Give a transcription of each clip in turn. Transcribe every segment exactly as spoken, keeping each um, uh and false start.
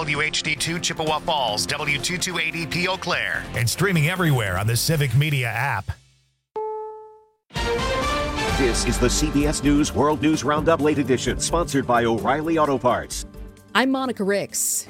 W H D two Chippewa Falls, W two two eight E P Eau Claire, and streaming everywhere on the Civic Media app. This is the C B S News World News Roundup Late Edition, sponsored by O'Reilly Auto Parts. I'm Monica Ricks.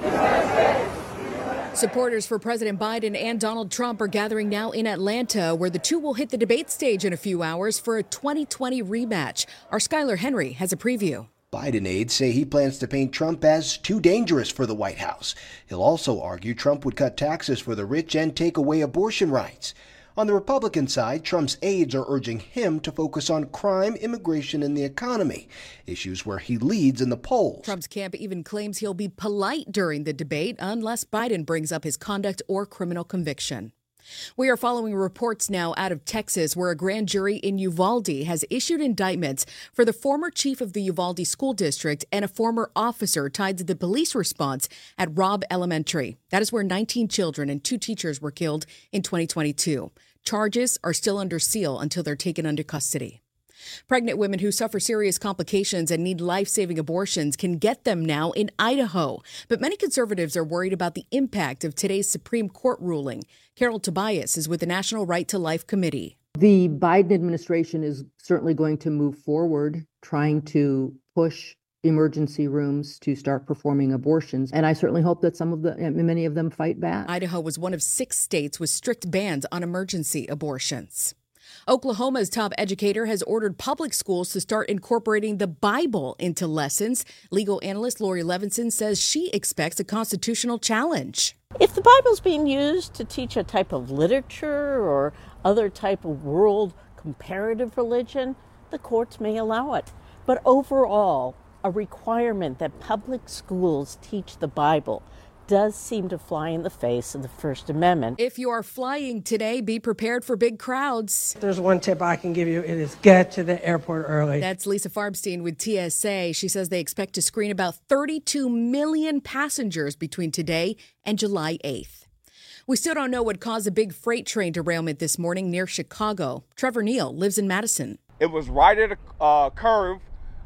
Supporters for President Biden and Donald Trump are gathering now in Atlanta, where the two will hit the debate stage in a few hours for a twenty twenty rematch. Our Skylar Henry has a preview. Biden aides say he plans to paint Trump as too dangerous for the White House. He'll also argue Trump would cut taxes for the rich and take away abortion rights. On the Republican side, Trump's aides are urging him to focus on crime, immigration, and the economy, issues where he leads in the polls. Trump's camp even claims he'll be polite during the debate unless Biden brings up his conduct or criminal conviction. We are following reports now out of Texas, where a grand jury in Uvalde has issued indictments for the former chief of the Uvalde School District and a former officer tied to the police response at Robb Elementary. That is where nineteen children and two teachers were killed in twenty twenty-two. Charges are still under seal until they're taken under custody. Pregnant women who suffer serious complications and need life-saving abortions can get them now in Idaho. But many conservatives are worried about the impact of today's Supreme Court ruling. Carol Tobias is with the National Right to Life Committee. The Biden administration is certainly going to move forward, trying to push emergency rooms to start performing abortions. And I certainly hope that some of the, many of them fight back. Idaho was one of six states with strict bans on emergency abortions. Oklahoma's top educator has ordered public schools to start incorporating the Bible into lessons. Legal analyst Lori Levinson says she expects a constitutional challenge. If the Bible's being used to teach a type of literature or other type of world comparative religion, the courts may allow it. But overall, a requirement that public schools teach the Bible does seem to fly in the face of the First Amendment. If you are flying today, be prepared for big crowds. There's one tip I can give you. It is get to the airport early. That's Lisa Farbstein with T S A. She says they expect to screen about thirty-two million passengers between today and July eighth. We still don't know what caused a big freight train derailment this morning near Chicago. Trevor Neal lives in Madison. It was right at a uh, curve,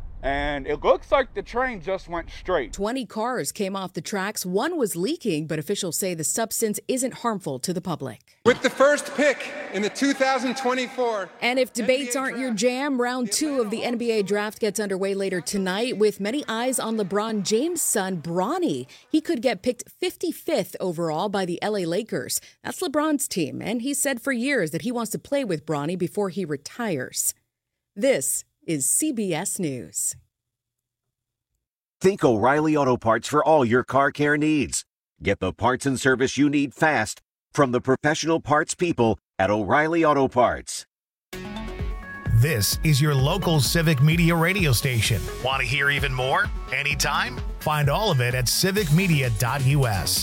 and it looks like the train just went straight. twenty cars came off the tracks. One was leaking, but officials say the substance isn't harmful to the public. With the first pick in the two thousand twenty-four And if debates aren't your jam, round two of the N B A draft gets underway later tonight with many eyes on LeBron James' son, Bronny. He could get picked fifty-fifth overall by the L A Lakers. That's LeBron's team, and he said for years that he wants to play with Bronny before he retires. This is C B S News. Think O'Reilly Auto Parts for all your car care needs. Get the parts and service you need fast from the professional parts people at O'Reilly Auto Parts. This is your local Civic Media radio station. Want to hear even more? Anytime? Find all of it at civic media dot U S.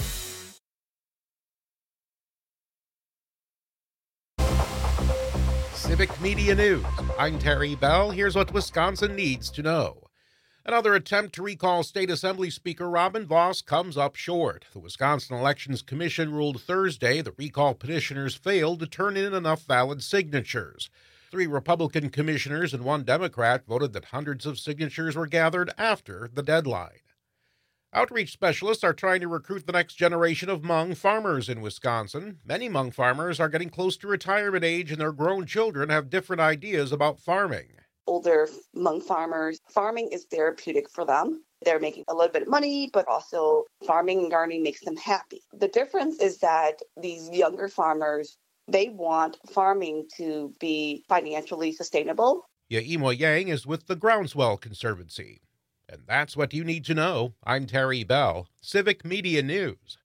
Civic Media News. I'm Terry Bell. Here's what Wisconsin needs to know. Another attempt to recall State Assembly Speaker Robin Vos comes up short. The Wisconsin Elections Commission ruled Thursday the recall petitioners failed to turn in enough valid signatures. Three Republican commissioners and one Democrat voted that hundreds of signatures were gathered after the deadline. Outreach specialists are trying to recruit the next generation of Hmong farmers in Wisconsin. Many Hmong farmers are getting close to retirement age, and their grown children have different ideas about farming. Older Hmong farmers, farming is therapeutic for them. They're making a little bit of money, but also farming and gardening makes them happy. The difference is that these younger farmers, they want farming to be financially sustainable. Yaimo Yang is with the Groundswell Conservancy. And that's what you need to know. I'm Terry Bell, Civic Media News.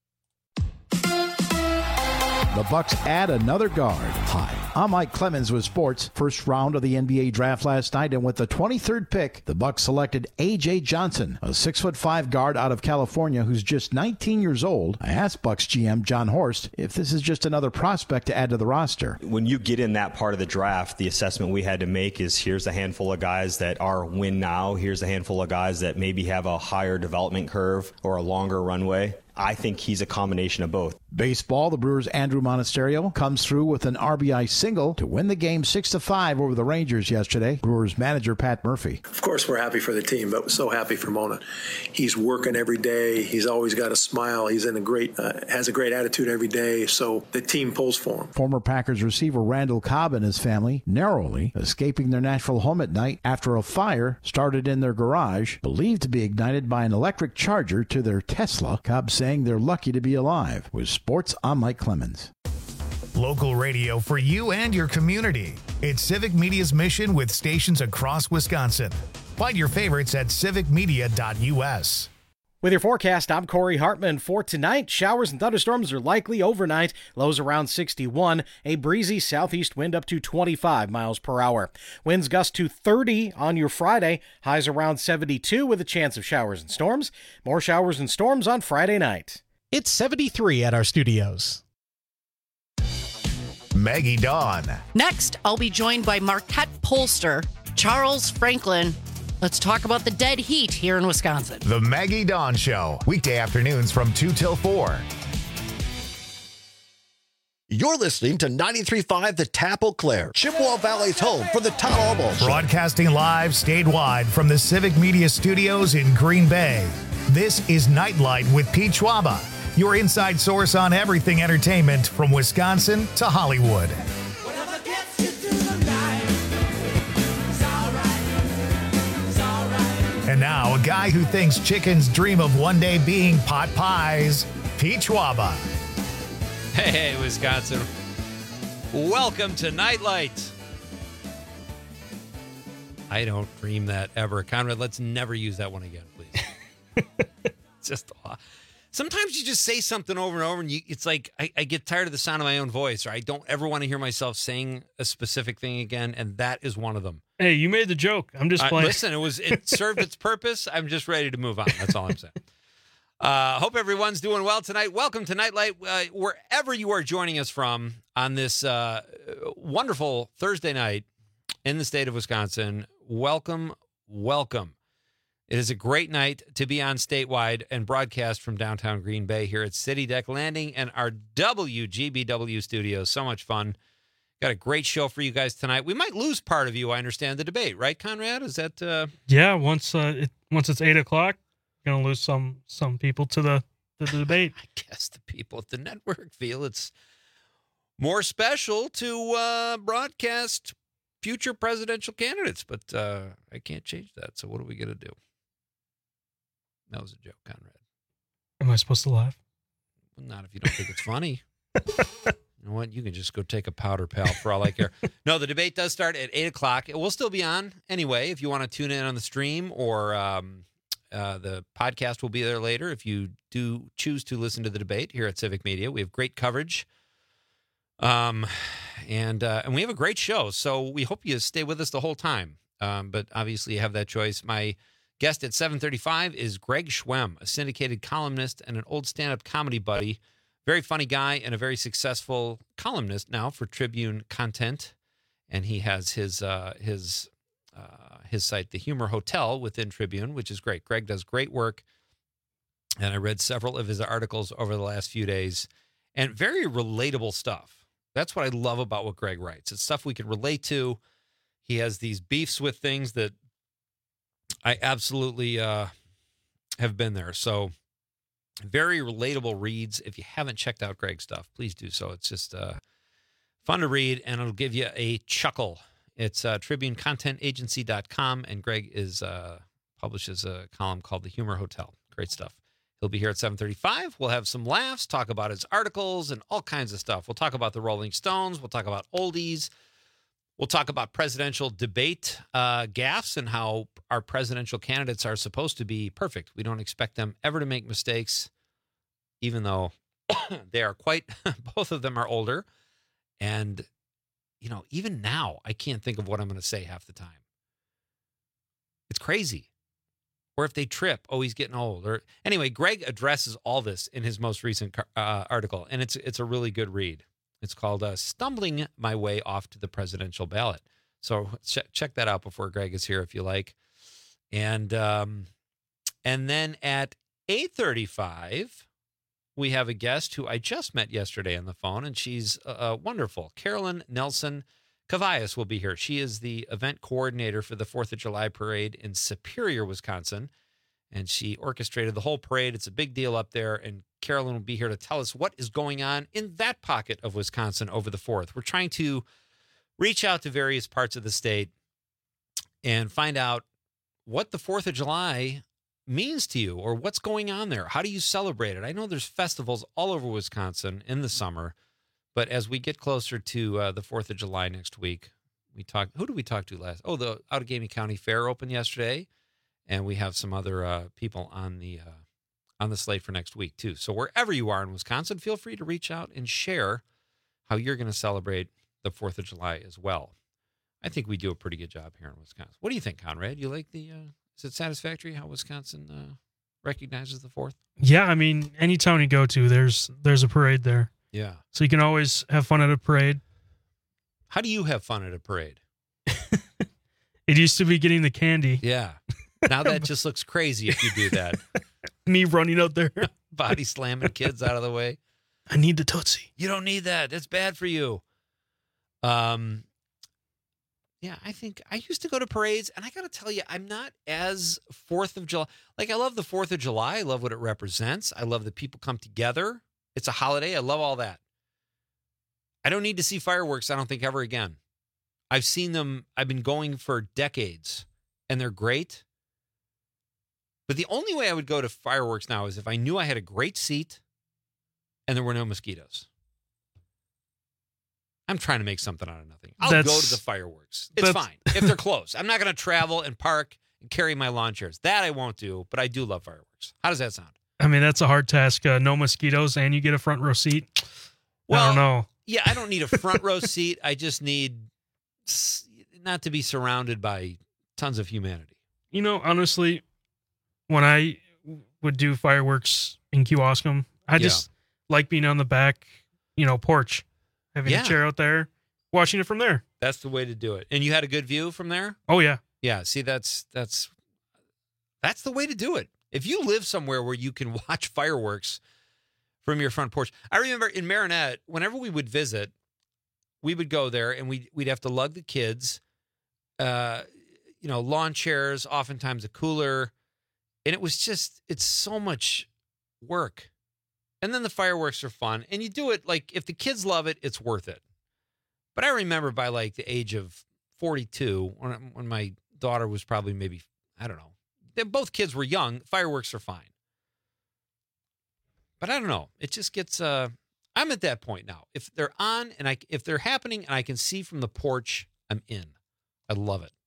The Bucks add another guard. Hi, I'm Mike Clemens with sports. First round of the N B A draft last night, and with the twenty-third pick, the Bucks selected A J Johnson, a six foot five guard out of California who's just nineteen years old. I asked Bucks G M John Horst if this is just another prospect to add to the roster. When you get in that part of the draft, the assessment we had to make is here's a handful of guys that are win now. Here's a handful of guys that maybe have a higher development curve or a longer runway. I think he's a combination of both. Baseball, the Brewers' Andrew Monasterio comes through with an R B I single to win the game six to five over the Rangers yesterday. Brewers manager Pat Murphy. Of course, we're happy for the team, but we're so happy for Mona. He's working every day. He's always got a smile. He's in a great, uh, has a great attitude every day. So the team pulls for him. Former Packers receiver Randall Cobb and his family narrowly escaping their Nashville home at night after a fire started in their garage, believed to be ignited by an electric charger to their Tesla. Cobb saying they're lucky to be alive. With sports, I'm Mike Clemens. Local radio for you and your community. It's Civic Media's mission with stations across Wisconsin. Find your favorites at civic media dot u s. With your forecast, I'm Corey Hartman. For tonight, showers and thunderstorms are likely overnight. Lows around sixty-one. A breezy southeast wind up to twenty-five miles per hour. Winds gust to thirty on your Friday. Highs around seventy-two with a chance of showers and storms. More showers and storms on Friday night. It's seventy-three at our studios. Maggie Dawn. Next, I'll be joined by Marquette pollster Charles Franklin. Let's talk about the dead heat here in Wisconsin. The Maggie Dawn Show, weekday afternoons from two till four. You're listening to ninety-three point five The Tap Eau Claire, Chippewa Valley's home for the Todd Albaugh Show. Broadcasting live statewide from the Civic Media Studios in Green Bay. This is Nightlight with Pete Schwaba, your inside source on everything entertainment from Wisconsin to Hollywood. And now, a guy who thinks chickens dream of one day being pot pies, Pete Schwaba. Hey, Wisconsin. Welcome to Nightlight. I don't dream that ever. Conrad, let's never use that one again, please. It's just sometimes you just say something over and over, and you, it's like I, I get tired of the sound of my own voice, or I don't ever want to hear myself saying a specific thing again, and that is one of them. Hey, you made the joke. I'm just playing. Uh, listen, it was it served its purpose. I'm just ready to move on. That's all I'm saying. Uh, hope everyone's doing well tonight. Welcome to Nightlight, uh, wherever you are joining us from on this uh, wonderful Thursday night in the state of Wisconsin. Welcome, welcome. It is a great night to be on statewide and broadcast from downtown Green Bay here at City Deck Landing and our W G B W studios. So much fun. Got a great show for you guys tonight. We might lose part of you, I understand, the debate, right, Conrad? Is that... Uh... Yeah, once uh, it, once it's eight o'clock, you're going to lose some some people to the, to the debate. I guess the people at the network feel it's more special to uh, broadcast future presidential candidates, but uh, I can't change that, so what are we going to do? That was a joke, Conrad. Am I supposed to laugh? Well, not if you don't think it's funny. You know what? You can just go take a powder, pal, for all I care. No, the debate does start at eight o'clock. It will still be on anyway if you want to tune in on the stream, or um, uh, the podcast will be there later if you do choose to listen to the debate here at Civic Media. We have great coverage, um, and uh, and we have a great show, so we hope you stay with us the whole time. Um, but obviously you have that choice. My guest at seven thirty-five is Greg Schwemm, a syndicated columnist and an old stand-up comedy buddy. Very funny guy and a very successful columnist now for Tribune Content, and he has his uh, his uh, his site, The Humor Hotel, within Tribune, which is great. Greg does great work, and I read several of his articles over the last few days, and very relatable stuff. That's what I love about what Greg writes. It's stuff we can relate to. He has these beefs with things that I absolutely uh, have been there. So. Very relatable reads. If you haven't checked out Greg's stuff, please do so. It's just uh, fun to read, and it'll give you a chuckle. It's uh, tribune content agency dot com, and Greg is uh, publishes a column called The Humor Hotel. Great stuff. He'll be here at seven thirty-five. We'll have some laughs, talk about his articles, and all kinds of stuff. We'll talk about the Rolling Stones. We'll talk about oldies. We'll talk about presidential debate uh, gaffes and how our presidential candidates are supposed to be perfect. We don't expect them ever to make mistakes, even though they are quite, both of them are older. And, you know, even now, I can't think of what I'm going to say half the time. It's crazy. Or if they trip, oh, he's getting old. Or anyway, Greg addresses all this in his most recent uh, article, and it's it's a really good read. It's called uh, Stumbling My Way Off to the Presidential Ballot. So ch- check that out before Greg is here if you like. And um, and then at eight thirty-five, we have a guest who I just met yesterday on the phone, and she's uh, wonderful. Carolyn Nelson Cavallas will be here. She is the event coordinator for the fourth of July parade in Superior, Wisconsin, and she orchestrated the whole parade. It's a big deal up there, and Carolyn will be here to tell us what is going on in that pocket of Wisconsin over the fourth. We're trying to reach out to various parts of the state and find out what the fourth of July means to you or what's going on there. How do you celebrate it? I know there's festivals all over Wisconsin in the summer, but as we get closer to uh, the fourth of July next week, we talk. Who did we talk to last? Oh, the Outagamie County Fair opened yesterday, and we have some other uh, people on the uh, on the slate for next week too. So wherever you are in Wisconsin, feel free to reach out and share how you're going to celebrate the fourth of July as well. I think we do a pretty good job here in Wisconsin. What do you think, Conrad? You like the? Uh, is it satisfactory how Wisconsin uh, recognizes the fourth? Yeah, I mean, any town you go to, there's there's a parade there. Yeah. So you can always have fun at a parade. How do you have fun at a parade? It used to be getting the candy. Yeah. Now that just looks crazy if you do that. Me running out there. Body slamming kids out of the way. I need the Tootsie. You don't need that. That's bad for you. Um, yeah, I think I used to go to parades, and I got to tell you, I'm not as fourth of July. Like, I love the fourth of July. I love what it represents. I love that people come together. It's a holiday. I love all that. I don't need to see fireworks, I don't think, ever again. I've seen them. I've been going for decades, and they're great. But the only way I would go to fireworks now is if I knew I had a great seat and there were no mosquitoes. I'm trying to make something out of nothing. I'll That's, go to the fireworks. It's fine if they're close. I'm not going to travel and park and carry my lawn chairs. That I won't do, but I do love fireworks. How does that sound? I mean, that's a hard task. Uh, no mosquitoes, and you get a front row seat. Well, I don't know. Yeah, I don't need a front row seat. I just need not to be surrounded by tons of humanity. You know, honestly, when I would do fireworks in Kewaskum, I just yeah. like being on the back, you know, porch, having yeah. a chair out there, watching it from there. That's the way to do it. And you had a good view from there? Oh, yeah. Yeah, see, that's that's that's the way to do it. If you live somewhere where you can watch fireworks from your front porch. I remember in Marinette, whenever we would visit, we would go there and we'd, we'd have to lug the kids, uh, you know, lawn chairs, oftentimes a cooler. And it was just, it's so much work. And then the fireworks are fun. And you do it, like, if the kids love it, it's worth it. But I remember by, like, the age of forty-two, when, when my daughter was probably maybe, I don't know, they, both kids were young, fireworks are fine. But I don't know. It just gets, uh, I'm at that point now. If they're on and I, if they're happening and I can see from the porch, I'm in. I love it.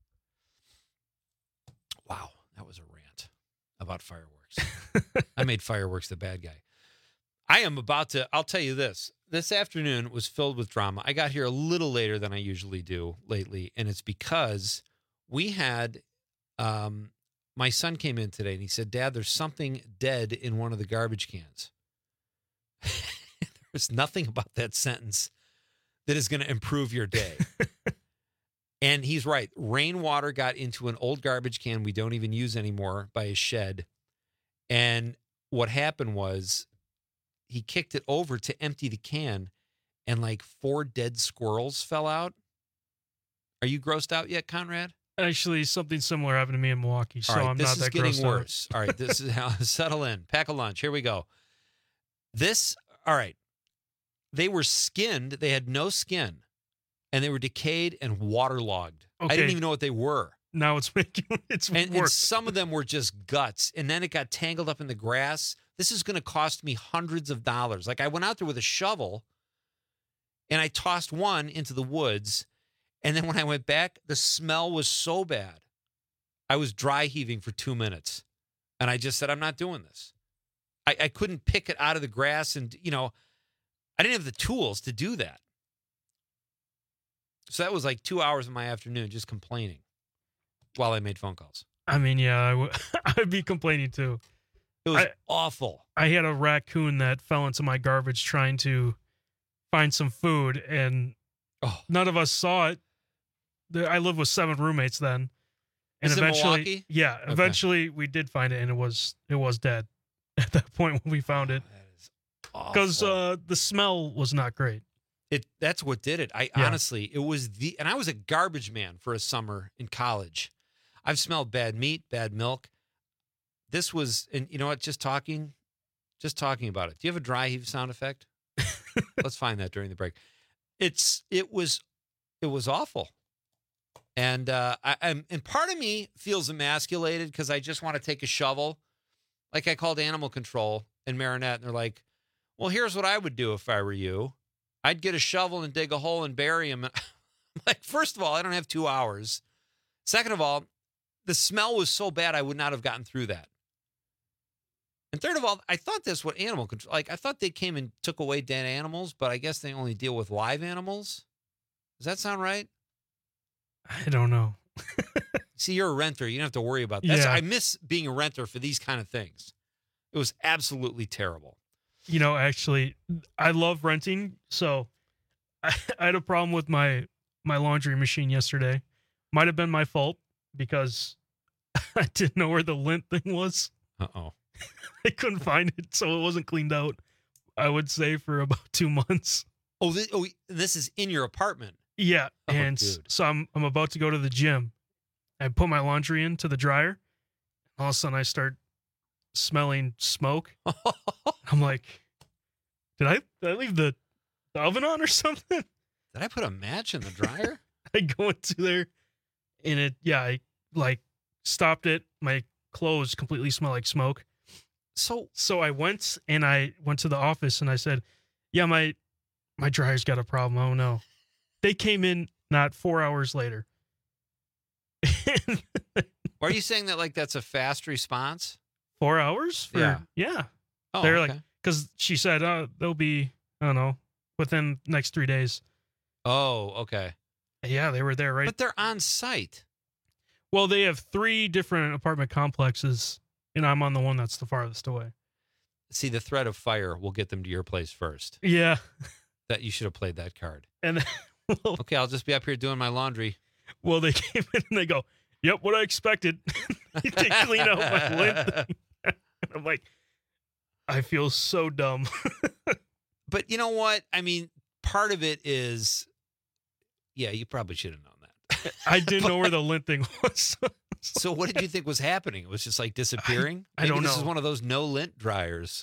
Wow. That was a rant about fireworks. I made fireworks the bad guy. I am about to, I'll tell you this. This afternoon was filled with drama. I got here a little later than I usually do lately, and it's because we had, um, my son came in today and he said, Dad, there's something dead in one of the garbage cans. There's nothing about that sentence that is going to improve your day. And he's right. Rainwater got into an old garbage can we don't even use anymore by a shed. And what happened was he kicked it over to empty the can, and like four dead squirrels fell out. Are you grossed out yet, Conrad? Actually, something similar happened to me in Milwaukee, so All right, I'm this not is that getting grossed worse. out. All right, this is how settle in. Pack a lunch. Here we go. This, all right. They were skinned. They had no skin, and they were decayed and waterlogged. Okay. I didn't even know what they were. Now it's making it's and, worse. and some of them were just guts, and then it got tangled up in the grass. This is going to cost me hundreds of dollars. Like, I went out there with a shovel, and I tossed one into the woods, and then when I went back, the smell was so bad. I was dry heaving for two minutes, and I just said, I'm not doing this. I, I couldn't pick it out of the grass, and, you know, I didn't have the tools to do that. So that was like two hours of my afternoon just complaining while I made phone calls. I mean, yeah, I w- I'd be complaining too. It was I, awful. I had a raccoon that fell into my garbage trying to find some food, and oh. none of us saw it. The, I lived with seven roommates then. And Is it eventually, Milwaukee? yeah, Okay. eventually we did find it, and it was it was dead at that point when we found it. That is Because uh, the smell was not great. It That's what did it. I yeah. honestly, it was the, and I was a garbage man for a summer in college. I've smelled bad meat, bad milk. This was, and you know what, just talking, just talking about it. Do you have a dry heave sound effect? Let's find that during the break. It's, it was, it was awful. And, uh, I, I'm, and part of me feels emasculated because I just want to take a shovel. Like I called animal control in Marinette and they're like, well, here's what I would do if I were you. I'd get a shovel and dig a hole and bury him. Like, first of all, I don't have two hours. Second of all, the smell was so bad I would not have gotten through that. And third of all, I thought this what animal control, like I thought they came and took away dead animals, but I guess they only deal with live animals. Does that sound right? I don't know. See, you're a renter. You don't have to worry about that. Yeah. I miss being a renter for these kind of things. It was absolutely terrible. You know, actually, I love renting. So I, I had a problem with my, my laundry machine yesterday. Might have been my fault because I didn't know where the lint thing was. Uh-oh. I couldn't find it, so it wasn't cleaned out, I would say, for about two months. Oh, this, oh, this is in your apartment? Yeah, oh, and dude. so I'm I'm about to go to the gym. I put my laundry into the dryer. All of a sudden, I start smelling smoke. I'm like, did I did I leave the, the oven on or something? Did I put a match in the dryer? I go into there, and it yeah, I like stopped it. My clothes completely smell like smoke. So so I went and I went to the office and I said, yeah, my my dryer's got a problem. Oh no. They came in not four hours later. Are you saying that like that's a fast response? Four hours? For, yeah. Yeah. Oh, They're okay. like, because she said, uh, they'll be, I don't know, within next three days. Oh, okay. Yeah, they were there, right? But they're on site. Well, they have three different apartment complexes, and I'm on the one that's the farthest away. See, the threat of fire will get them to your place first. Yeah. That you should have played that card. And well, okay, I'll just be up here doing my laundry. Well, they came in and they go, yep, what I expected. They clean out my lint thing. And I'm like, I feel so dumb. But you know what? I mean, part of it is, yeah, you probably should have known that. I didn't know where the lint thing was. So what did you think was happening? It was just like disappearing? I, I Maybe don't this know. is one of those no lint dryers.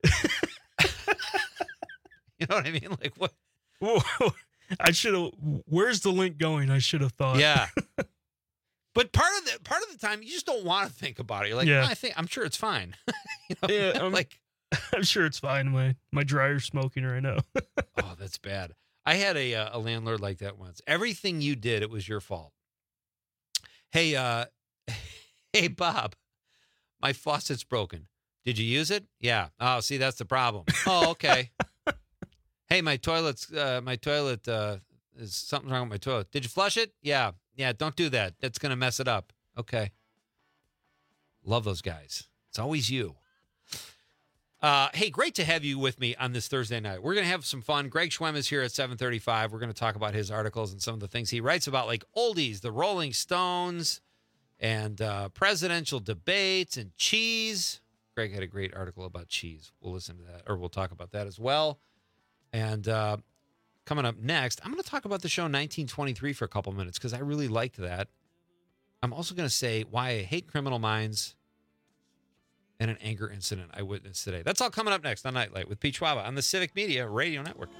You know what I mean? Like what? Whoa, I should have. Where's the link going? I should have thought. Yeah. But part of the part of the time, you just don't want to think about it. You're like, Yeah. oh, I think I'm sure it's fine. You know? Yeah, I'm like, I'm sure it's fine. My my dryer's smoking right now. oh, that's bad. I had a uh, a landlord like that once. Everything you did, it was your fault. Hey, uh, hey, Bob, my faucet's broken. Did you use it? Yeah. Oh, see, that's the problem. Oh, okay. Hey, my toilet's uh, my toilet uh, is something wrong with my toilet. Did you flush it? Yeah. Yeah. Don't do that. That's gonna mess it up. Okay. Love those guys. It's always you. Uh, hey, great to have you with me on this Thursday night. We're going to have some fun. Greg Schwem is here at seven thirty-five. We're going to talk about his articles and some of the things he writes about, like oldies, the Rolling Stones, and uh, presidential debates and cheese. Greg had a great article about cheese. We'll listen to that, or we'll talk about that as well. And uh, coming up next, I'm going to talk about the show nineteen twenty-three for a couple minutes because I really liked that. I'm also going to say why I hate Criminal Minds and an anger incident I witnessed today. That's all coming up next on Nightlight with Pete Schwaba on the Civic Media Radio Network.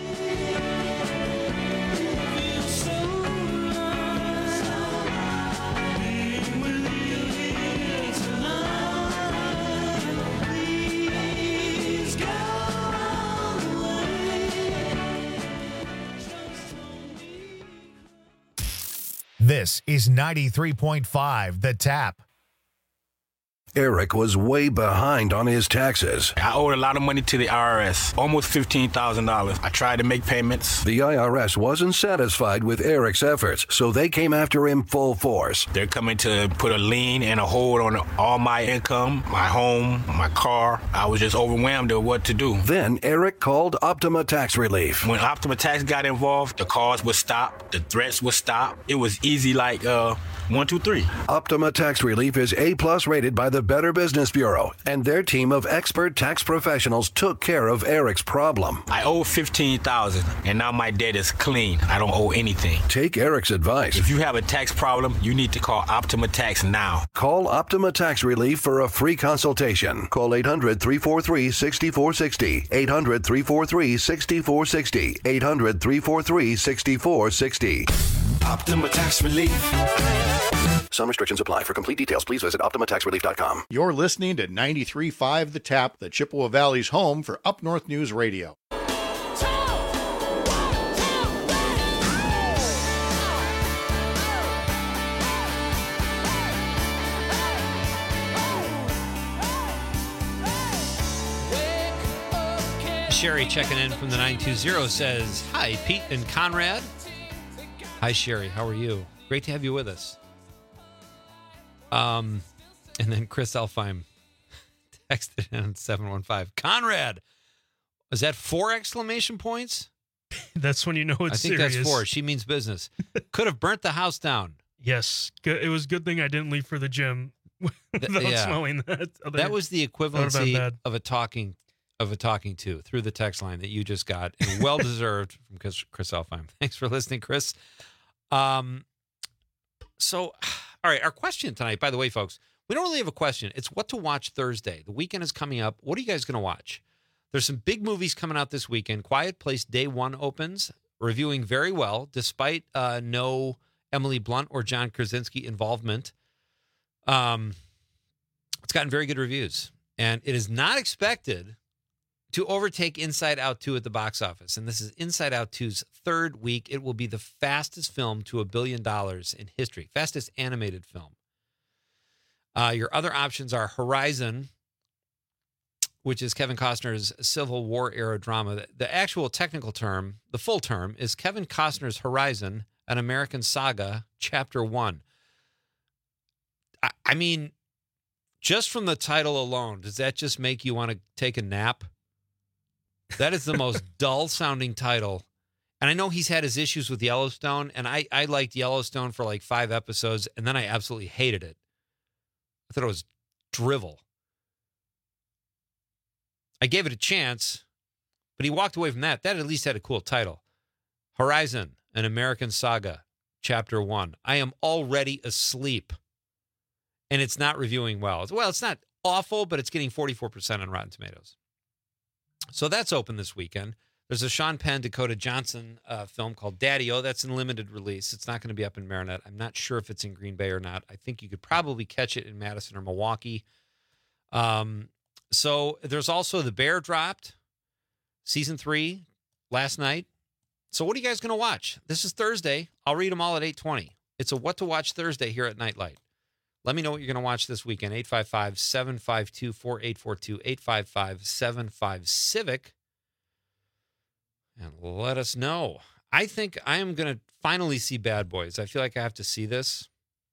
This is ninety-three point five The Tap. Eric was way behind on his taxes. I owed a lot of money to the I R S, almost fifteen thousand dollars. I tried to make payments. The I R S wasn't satisfied with Eric's efforts, so they came after him full force. They're coming to put a lien and a hold on all my income, my home, my car. I was just overwhelmed with what to do. Then Eric called Optima Tax Relief. When Optima Tax got involved, the calls would stop, the threats would stop. It was easy like uh, One, two, three. Optima Tax Relief is A-plus rated by the Better Business Bureau, and their team of expert tax professionals took care of Eric's problem. I owe fifteen thousand dollars, and now my debt is clean. I don't owe anything. Take Eric's advice. If you have a tax problem, you need to call Optima Tax now. Call Optima Tax Relief for a free consultation. Call eight hundred, three four three, six four six zero. eight hundred, three four three, six four six zero. eight hundred, three four three, six four six zero. Optima Tax Relief. Some restrictions apply. For complete details, please visit optima tax relief dot com. You're listening to ninety-three point five The Tap, the Chippewa Valley's home for Up North News Radio. Sherry checking in from the nine two zero says, hi, Pete and Conrad. Hi, Sherry. How are you? Great to have you with us. Um, and then Chris Elfheim texted in seven one five. Conrad, is that four exclamation points? That's when you know it's I think serious. that's four. She means business. Could have burnt the house down. Yes. Good. It was a good thing I didn't leave for the gym without yeah. smelling that. Other, That was the equivalency bad. of a talking of a talking to through the text line that you just got, and well deserved from Chris, Chris Elfheim. Thanks for listening, Chris. Um, so, all right, our question tonight, by the way, folks, we don't really have a question. It's what to watch Thursday. The weekend is coming up. What are you guys going to watch? There's some big movies coming out this weekend. Quiet Place Day One opens, reviewing very well, despite uh, no Emily Blunt or John Krasinski involvement. Um, it's gotten very good reviews, and it is not expected to overtake Inside Out two at the box office. And this is Inside Out two's third week. It will be the fastest film to a billion dollars in history, fastest animated film. Uh, your other options are Horizon, which is Kevin Costner's Civil War era drama. The, the actual technical term, the full term, is Kevin Costner's Horizon, an American Saga, Chapter One. I, I mean, just from the title alone, does that just make you want to take a nap? That is the most dull-sounding title. And I know he's had his issues with Yellowstone, and I, I liked Yellowstone for like five episodes, and then I absolutely hated it. I thought it was drivel. I gave it a chance, but he walked away from that. That at least had a cool title. Horizon, an American Saga, Chapter One. I am already asleep, and it's not reviewing well. Well, it's not awful, but it's getting forty-four percent on Rotten Tomatoes. So that's open this weekend. There's a Sean Penn, Dakota Johnson uh, film called Daddy-O. That's in limited release. It's not going to be up in Marinette. I'm not sure if it's in Green Bay or not. I think you could probably catch it in Madison or Milwaukee. Um, so there's also The Bear dropped, season three, last night. So what are you guys going to watch? This is Thursday. I'll read them all at eight twenty. It's a What to Watch Thursday here at Nightlight. Let me know what you're going to watch this weekend. eight five five, seven five two, four eight four two, eight five five, seven five, civic. And let us know. I think I am going to finally see Bad Boys. I feel like I have to see this.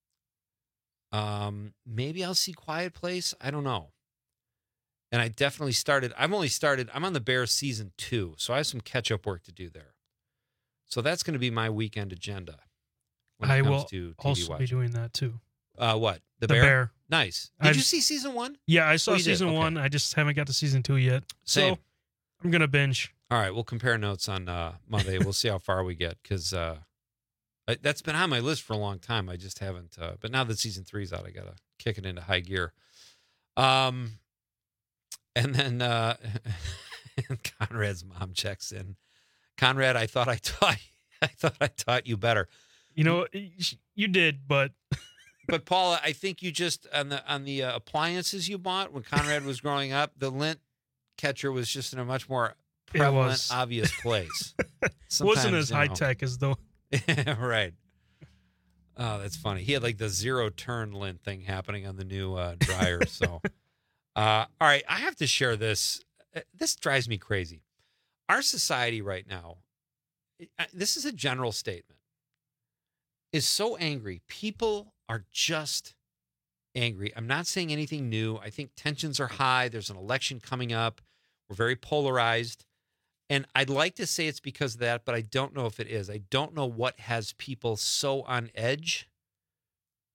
Um, maybe I'll see Quiet Place. I don't know. And I definitely started. I've only started. I'm on the Bears season two, so I have some catch-up work to do there. So that's going to be my weekend agenda when it I comes will to T V also watching. be doing that too. Uh, what? The, The Bear? Bear. Nice. Did I've- you see season one? Yeah, I saw Oh, you did? season Okay. one. I just haven't got to season two yet. Same. So I'm gonna binge. All right, we'll compare notes on uh, Monday. We'll see how far we get because uh, I- that's been on my list for a long time. I just haven't. Uh, but now that season three's out, I gotta kick it into high gear. Um, and then uh, Conrad's mom checks in. Conrad, I thought I taught. I thought I taught you better. You know, you did, but But Paula, I think you just on the on the uh, appliances you bought when Conrad was growing up, the lint catcher was just in a much more prevalent, was. obvious place. wasn't as Sometimes, you high know. tech as though. Right. Oh, that's funny. He had like the zero turn lint thing happening on the new uh, dryer. So, uh, all right, I have to share this. Uh, This drives me crazy. Our society right now, uh, this is a general statement, is so angry. People are just angry. I'm not saying anything new. I think tensions are high. There's an election coming up. We're very polarized. And I'd like to say it's because of that, but I don't know if it is. I don't know what has people so on edge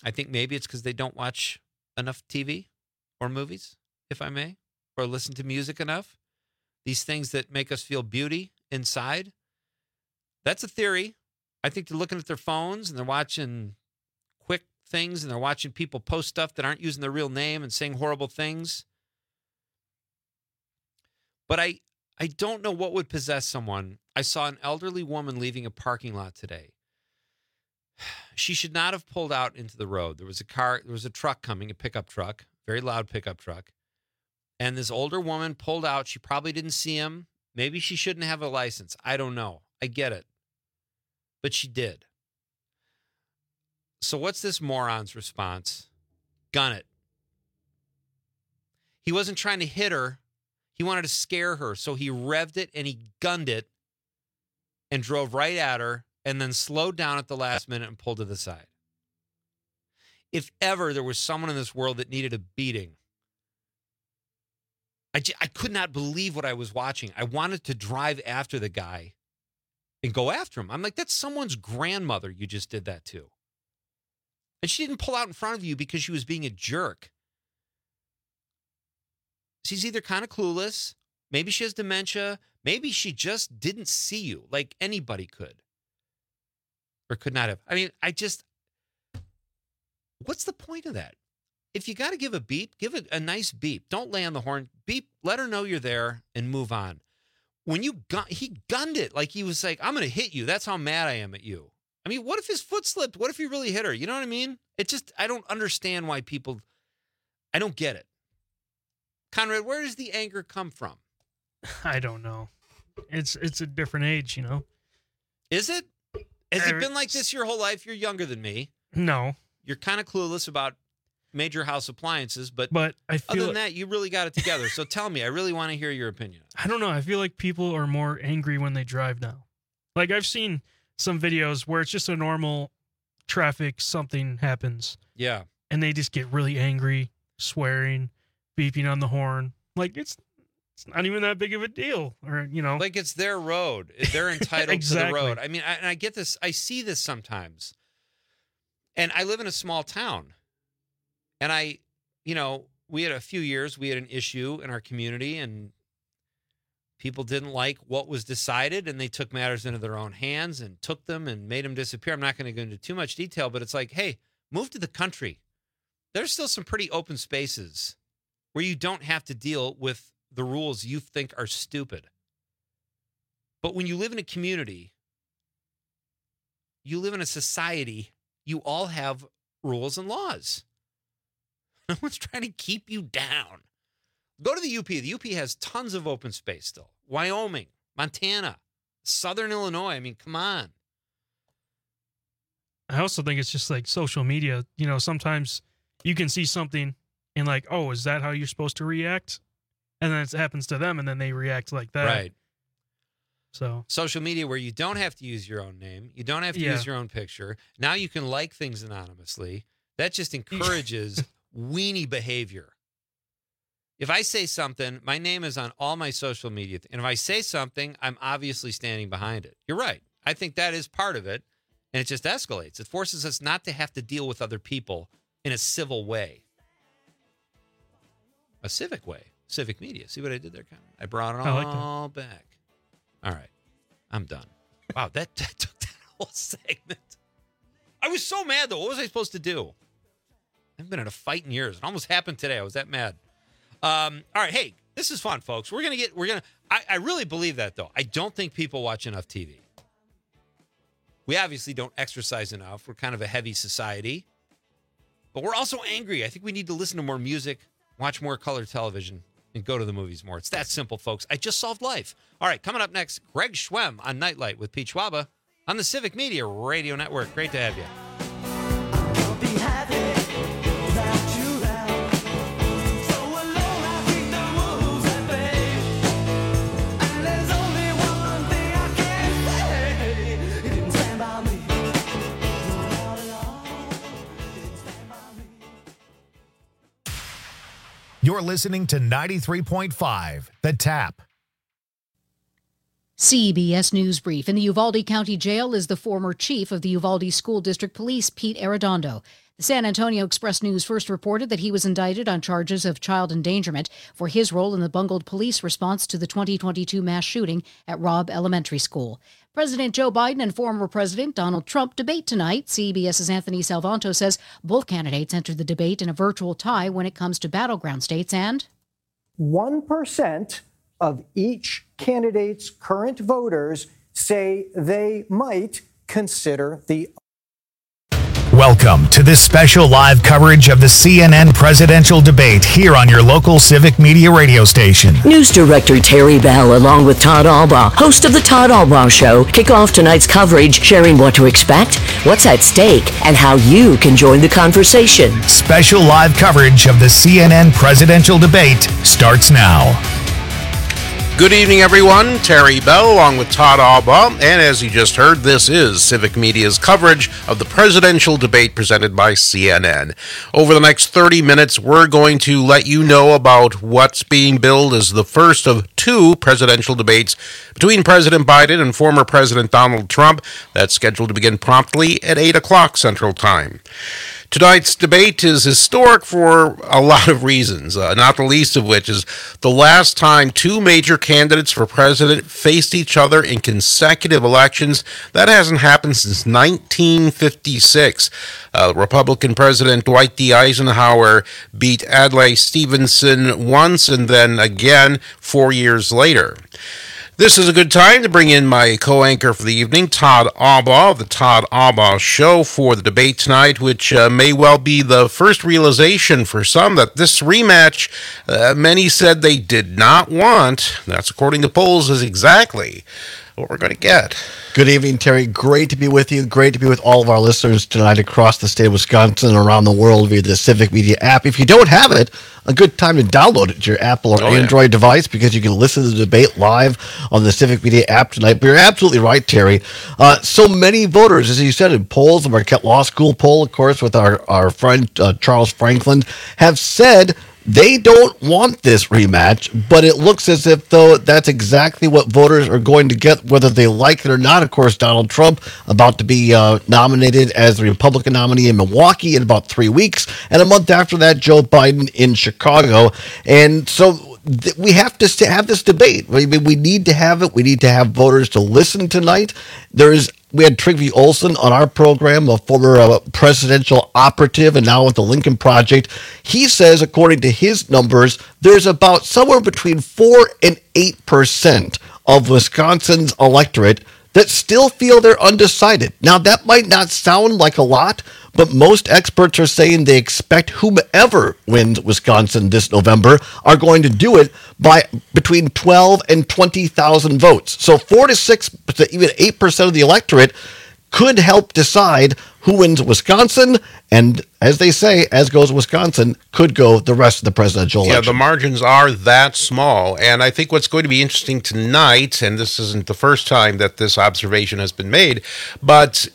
I think maybe it's because they don't watch enough T V or movies, if I may, or listen to music enough. These things that make us feel beauty inside. That's a theory. I think they're looking at their phones and they're watching quick things and they're watching people post stuff that aren't using their real name and saying horrible things. But I, I don't know what would possess someone. I saw an elderly woman leaving a parking lot today. She should not have pulled out into the road. There was a car, there was a truck coming, a pickup truck, very loud pickup truck. And this older woman pulled out. She probably didn't see him. Maybe she shouldn't have a license. I don't know. I get it. But she did. So what's this moron's response? Gun it. He wasn't trying to hit her. He wanted to scare her. So he revved it and he gunned it and drove right at her and then slowed down at the last minute and pulled to the side. If ever there was someone in this world that needed a beating, I, j- I could not believe what I was watching. I wanted to drive after the guy and go after him. I'm like, that's someone's grandmother you just did that to. And she didn't pull out in front of you because she was being a jerk. She's either kind of clueless, maybe she has dementia, maybe she just didn't see you like anybody could. Or could not have. I mean, I just, what's the point of that? If you got to give a beep, give it a nice beep. Don't lay on the horn. Beep, let her know you're there and move on. When you gun, he gunned it like he was like, I'm going to hit you. That's how mad I am at you. I mean, what if his foot slipped? What if he really hit her? You know what I mean? It just, I don't understand why people, I don't get it. Conrad, where does the anger come from? I don't know. It's it's a different age, you know. Is it? Has it been like this your whole life? You're younger than me. No. You're kind of clueless about major house appliances, but, but I feel other than it, that, you really got it together. So tell me, I really want to hear your opinion. I don't know. I feel like people are more angry when they drive now. Like I've seen some videos where it's just a normal traffic, something happens. Yeah. And they just get really angry, swearing, beeping on the horn. Like it's it's not even that big of a deal. Or, you know. Like it's their road. They're entitled exactly. to the road. I mean, I, and I get this. I see this sometimes. And I live in a small town. And I, you know, we had a few years, we had an issue in our community and people didn't like what was decided and they took matters into their own hands and took them and made them disappear. I'm not going to go into too much detail, but it's like, hey, move to the country. There's still some pretty open spaces where you don't have to deal with the rules you think are stupid. But when you live in a community, you live in a society, you all have rules and laws. No one's trying to keep you down. Go to the U P. The U P has tons of open space still. Wyoming, Montana, Southern Illinois. I mean, come on. I also think it's just like social media. You know, sometimes you can see something and like, oh, is that how you're supposed to react? And then it happens to them and then they react like that. Right. So social media where you don't have to use your own name. You don't have to yeah. use your own picture. Now you can like things anonymously. That just encourages weenie behavior. If I say something, my name is on all my social media. And if I say something, I'm obviously standing behind it. You're right. I think that is part of it. And it just escalates. It forces us not to have to deal with other people in a civil way. A civic way. Civic media. See what I did there, Conrad? I brought it I all like back. All right. I'm done. Wow, that, that took that whole segment. I was so mad, though. What was I supposed to do? I haven't been in a fight in years. It almost happened today. I was that mad. Um, all right. Hey, this is fun, folks. We're going to get, we're going to, I, I really believe that, though. I don't think people watch enough T V. We obviously don't exercise enough. We're kind of a heavy society. But we're also angry. I think we need to listen to more music, watch more color television, and go to the movies more. It's that simple, folks. I just solved life. All right, coming up next, Greg Schwem on Nightlight with Pete Schwaba on the Civic Media Radio Network. Great to have you. You're listening to ninety-three point five, The Tap. C B S News Brief. In the Uvalde County Jail is the former chief of the Uvalde School District Police, Pete Arredondo. The San Antonio Express News first reported that he was indicted on charges of child endangerment for his role in the bungled police response to the twenty twenty-two mass shooting at Robb Elementary School. President Joe Biden and former President Donald Trump debate tonight. CBS's Anthony Salvanto says both candidates entered the debate in a virtual tie when it comes to battleground states, and one percent of each candidate's current voters say they might consider the Welcome to this special live coverage of the C N N presidential debate here on your local Civic Media radio station. News Director Terry Bell, along with Todd Albaugh, host of The Todd Albaugh Show, kick off tonight's coverage, sharing what to expect, what's at stake, and how you can join the conversation. Special live coverage of the C N N presidential debate starts now. Good evening, everyone. Terry Bell along with Todd Albaugh, and as you just heard, this is Civic Media's coverage of the presidential debate presented by C N N. Over the next thirty minutes, we're going to let you know about what's being billed as the first of two presidential debates between President Biden and former President Donald Trump. That's scheduled to begin promptly at eight o'clock Central Time. Tonight's debate is historic for a lot of reasons, uh, not the least of which is the last time two major candidates for president faced each other in consecutive elections. That hasn't happened since nineteen fifty-six. Uh, Republican President Dwight D. Eisenhower beat Adlai Stevenson once and then again four years later. This is a good time to bring in my co-anchor for the evening, Todd Albaugh, of the Todd Albaugh Show, for the debate tonight, which uh, may well be the first realization for some that this rematch, uh, many said they did not want. That's according to polls, is exactly what we're going to get. Good evening, Terry. Great to be with you. Great to be with all of our listeners tonight across the state of Wisconsin and around the world via the Civic Media app. If you don't have it, a good time to download it to your Apple or oh, Android yeah. device, because you can listen to the debate live on the Civic Media app tonight. But you're absolutely right, Terry. Uh, so many voters, as you said, in polls, the Marquette Law School poll, of course, with our, our friend uh, Charles Franklin, have said they don't want this rematch, but it looks as if, though, that's exactly what voters are going to get, whether they like it or not. Of course, Donald Trump about to be uh, nominated as the Republican nominee in Milwaukee in about three weeks, and a month after that, Joe Biden in Chicago. And so th- we have to st- have this debate. I mean, we need to have it. We need to have voters to listen tonight. There is We had Trygve Olsen on our program, a former uh, presidential operative and now with the Lincoln Project. He says, according to his numbers, there's about somewhere between four and eight percent of Wisconsin's electorate that still feel they're undecided. Now, that might not sound like a lot, but most experts are saying they expect whomever wins Wisconsin this November are going to do it by between twelve and twenty thousand votes. So four to six, even eight percent of the electorate could help decide who wins Wisconsin, and as they say, as goes Wisconsin, could go the rest of the presidential election. Yeah, the margins are that small, and I think what's going to be interesting tonight, and this isn't the first time that this observation has been made, but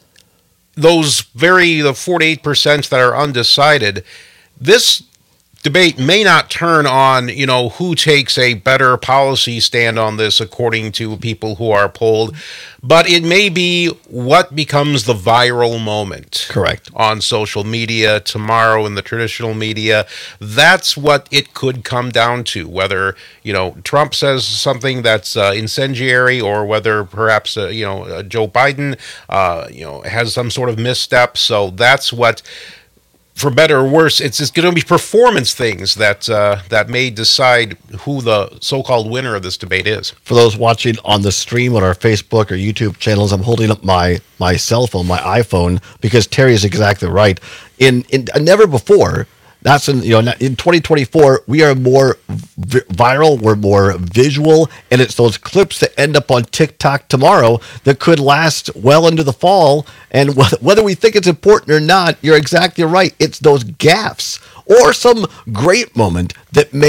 those very, the forty-eight percent that are undecided, this debate may not turn on, you know, who takes a better policy stand on this according to people who are polled, but it may be what becomes the viral moment. Correct. On social media tomorrow in the traditional media. That's what it could come down to, whether, you know, Trump says something that's uh, incendiary, or whether perhaps, uh, you know, uh, Joe Biden, uh, you know, has some sort of misstep. So that's what, for better or worse, it's just going to be performance things that uh, that may decide who the so-called winner of this debate is. For those watching on the stream on our Facebook or YouTube channels, I'm holding up my my cell phone, my iPhone, because Terry is exactly right. In in uh, never before. That's in, you know, in twenty twenty-four, we are more v- viral, we're more visual, and it's those clips that end up on TikTok tomorrow that could last well into the fall. And wh- whether we think it's important or not, you're exactly right. It's those gaffes or some great moment that may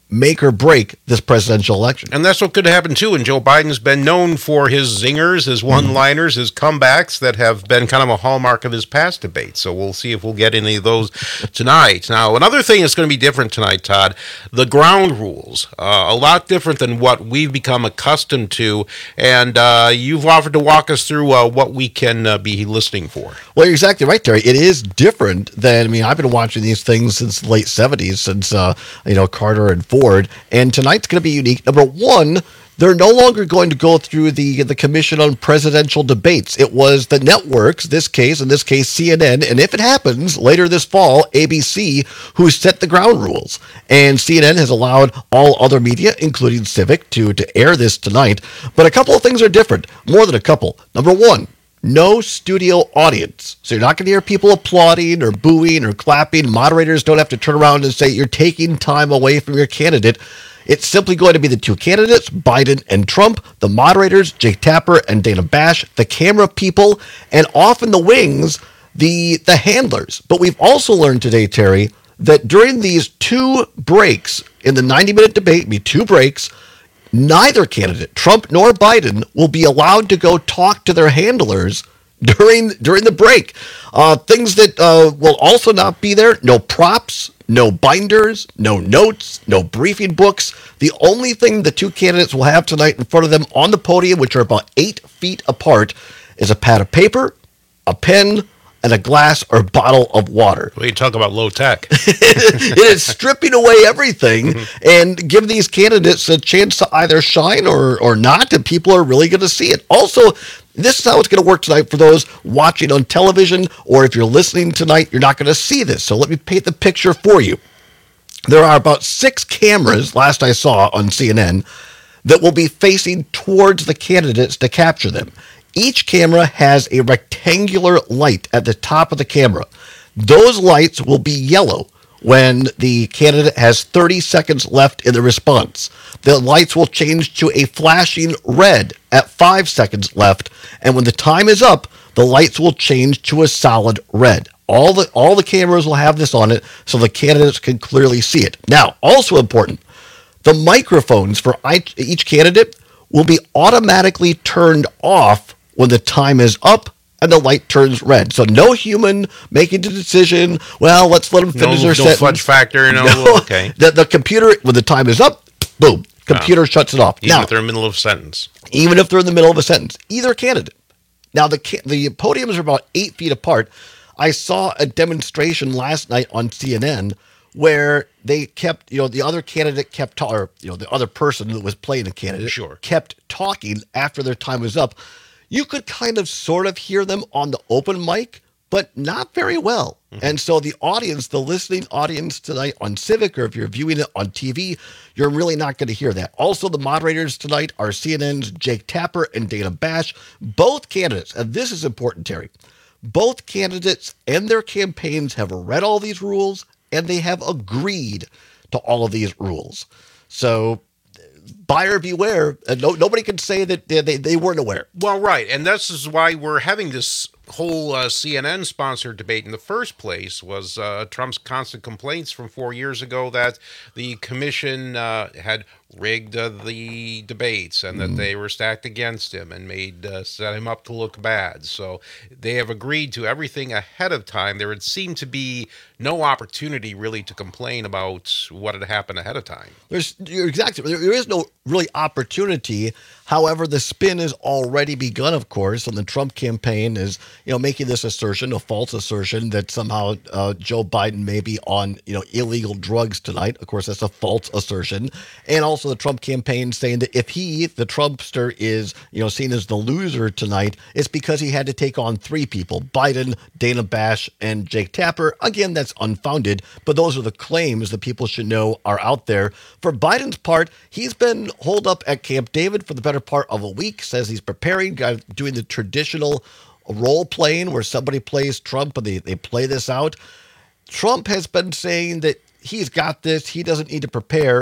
make or break this presidential election. And that's what could happen, too. And Joe Biden's been known for his zingers, his one-liners, his comebacks that have been kind of a hallmark of his past debates. So we'll see if we'll get any of those tonight. Now, another thing that's going to be different tonight, Todd, the ground rules. Uh, a lot different than what we've become accustomed to. And uh, you've offered to walk us through uh, what we can uh, be listening for. Well, you're exactly right, Terry. It is different than, I mean, I've been watching these things since the late seventies, since, uh, you know, Carter and Ford. And tonight's going to be unique. Number one, they're no longer going to go through the the Commission on Presidential Debates. It was the networks, this case, in this case, C N N, and if it happens later this fall, A B C, who set the ground rules. And C N N has allowed all other media, including Civic, to, to air this tonight. But a couple of things are different, more than a couple. Number one, no studio audience. So you're not going to hear people applauding or booing or clapping. Moderators don't have to turn around and say you're taking time away from your candidate. It's simply going to be the two candidates, Biden and Trump, the moderators, Jake Tapper and Dana Bash, the camera people, and off in the wings, the, the handlers. But we've also learned today, Terry, that during these two breaks in the ninety-minute debate, be two breaks, neither candidate, Trump nor Biden, will be allowed to go talk to their handlers during during the break. Uh, things that uh, will also not be there, no props, no binders, no notes, no briefing books. The only thing the two candidates will have tonight in front of them on the podium, which are about eight feet apart, is a pad of paper, a pen, and a glass or bottle of water. Well, you talk about low tech. It is stripping away everything mm-hmm. and give these candidates a chance to either shine or, or not, and people are really going to see it. Also, this is how it's going to work tonight for those watching on television, or if you're listening tonight, you're not going to see this. So let me paint the picture for you. There are about six cameras, last I saw on C N N, that will be facing towards the candidates to capture them. Each camera has a rectangular light at the top of the camera. Those lights will be yellow when the candidate has thirty seconds left in the response. The lights will change to a flashing red at five seconds left, and when the time is up, the lights will change to a solid red. All the all the cameras will have this on it so the candidates can clearly see it. Now, also important, the microphones for each candidate will be automatically turned off when the time is up and the light turns red. So no human making the decision, well, let's let them finish no, their no sentence. No fudge factor, no, no. Okay. The, the computer, when the time is up, boom, computer no. shuts it off. Even now, if they're in the middle of a sentence. Even if they're in the middle of a sentence. Either candidate. Now, the the podiums are about eight feet apart. I saw a demonstration last night on C N N where they kept, you know, the other candidate kept, ta- or, you know, the other person that was playing the candidate sure. kept talking after their time was up. You could kind of sort of hear them on the open mic, but not very well. Mm-hmm. And so the audience, the listening audience tonight on Civic, or if you're viewing it on T V, you're really not going to hear that. Also, the moderators tonight are C N N's Jake Tapper and Dana Bash. Both candidates, and this is important, Terry, both candidates and their campaigns have read all these rules, and they have agreed to all of these rules. So buyer beware. Uh, no, nobody can say that they, they, they weren't aware. Well, right. And this is why we're having this whole uh, C N N-sponsored debate in the first place, was uh, Trump's constant complaints from four years ago that the commission uh, had rigged uh, the debates and that mm. they were stacked against him and made uh, set him up to look bad. So they have agreed to everything ahead of time. There would seem to be no opportunity really to complain about what had happened ahead of time. There's you're exactly there, there is no really opportunity. However, the spin has already begun, of course, and the Trump campaign is, you know, making this assertion, a false assertion, that somehow uh, Joe Biden may be on, you know, illegal drugs tonight. Of course, that's a false assertion. And also the Trump campaign saying that if he, the Trumpster, is, you know, seen as the loser tonight, it's because he had to take on three people, Biden, Dana Bash, and Jake Tapper. Again, that's unfounded, but those are the claims that people should know are out there. For Biden's part, he's been holed up at Camp David for the better part of a week, says he's preparing, doing the traditional role playing where somebody plays Trump and they, they play this out. Trump has been saying that he's got this, he doesn't need to prepare.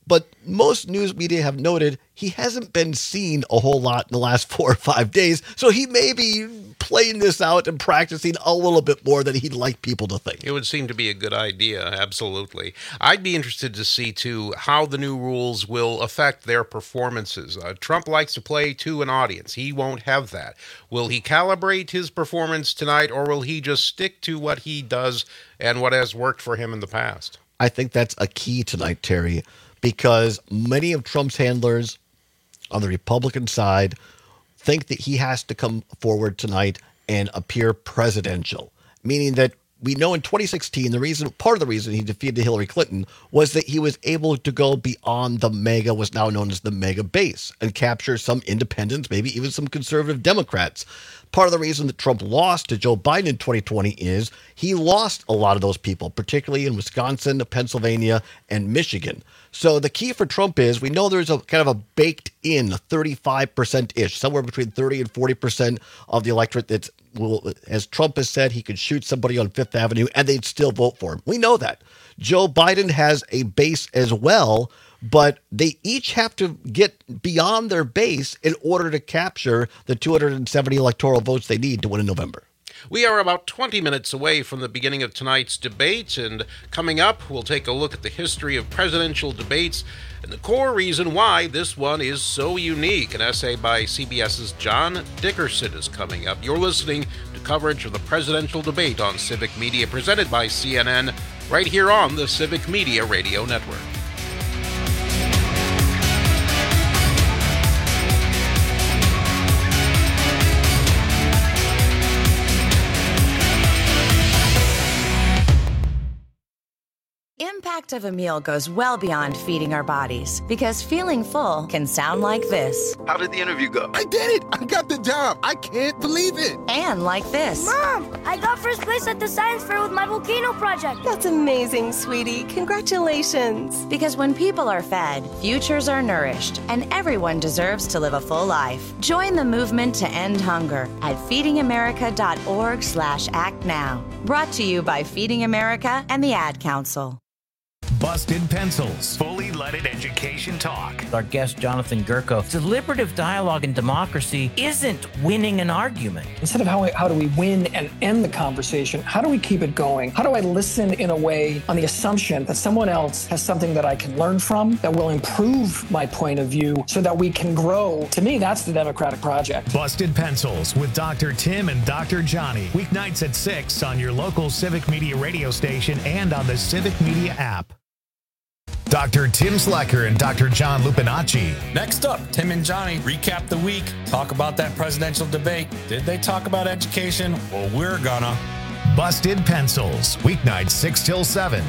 But most news media have noted he hasn't been seen a whole lot in the last four or five days, so he may be playing this out and practicing a little bit more than he'd like people to think. It would seem to be a good idea, absolutely. I'd be interested to see, too, how the new rules will affect their performances. Uh, Trump likes to play to an audience. He won't have that. Will he calibrate his performance tonight, or will he just stick to what he does and what has worked for him in the past? I think that's a key tonight, Terry, because many of Trump's handlers on the Republican side think that he has to come forward tonight and appear presidential, meaning that we know in twenty sixteen, the reason, part of the reason he defeated Hillary Clinton was that he was able to go beyond the mega, was now known as the mega base, and capture some independents, maybe even some conservative Democrats. Part of the reason that Trump lost to Joe Biden in twenty twenty is he lost a lot of those people, particularly in Wisconsin, Pennsylvania, and Michigan. So the key for Trump is we know there's a kind of a baked in thirty-five percent-ish, somewhere between thirty and forty percent of the electorate that will, as Trump has said, he could shoot somebody on Fifth Avenue and they'd still vote for him. We know that. Joe Biden has a base as well, but they each have to get beyond their base in order to capture the two hundred seventy electoral votes they need to win in November. We are about twenty minutes away from the beginning of tonight's debate, and coming up, we'll take a look at the history of presidential debates and the core reason why this one is so unique. An essay by CBS's John Dickerson is coming up. You're listening to coverage of the presidential debate on Civic Media, presented by C N N, right here on the Civic Media Radio Network. Impact of a meal goes well beyond feeding our bodies, because feeling full can sound like this. How did the interview go? I did it! I got the job! I can't believe it! And like this. Mom, I got first place at the science fair with my volcano project. That's amazing, sweetie. Congratulations. Because when people are fed, futures are nourished, and everyone deserves to live a full life. Join the movement to end hunger at feedingamerica.org slash act now. Brought to you by Feeding America and the Ad Council. Busted Pencils, fully leaded education talk. Our guest, Jonathan Gurko, deliberative dialogue in democracy isn't winning an argument. Instead of how, how do we win and end the conversation, how do we keep it going? How do I listen in a way on the assumption that someone else has something that I can learn from, that will improve my point of view so that we can grow? To me, that's the Democratic project. Busted Pencils with Doctor Tim and Doctor Johnny. Weeknights at six on your local Civic Media radio station and on the Civic Media app. Doctor Tim Slecker and Doctor John Lupinacci. Next up, Tim and Johnny recap the week, talk about that presidential debate. Did they talk about education? Well, we're gonna. Busted Pencils, weeknights six till seven.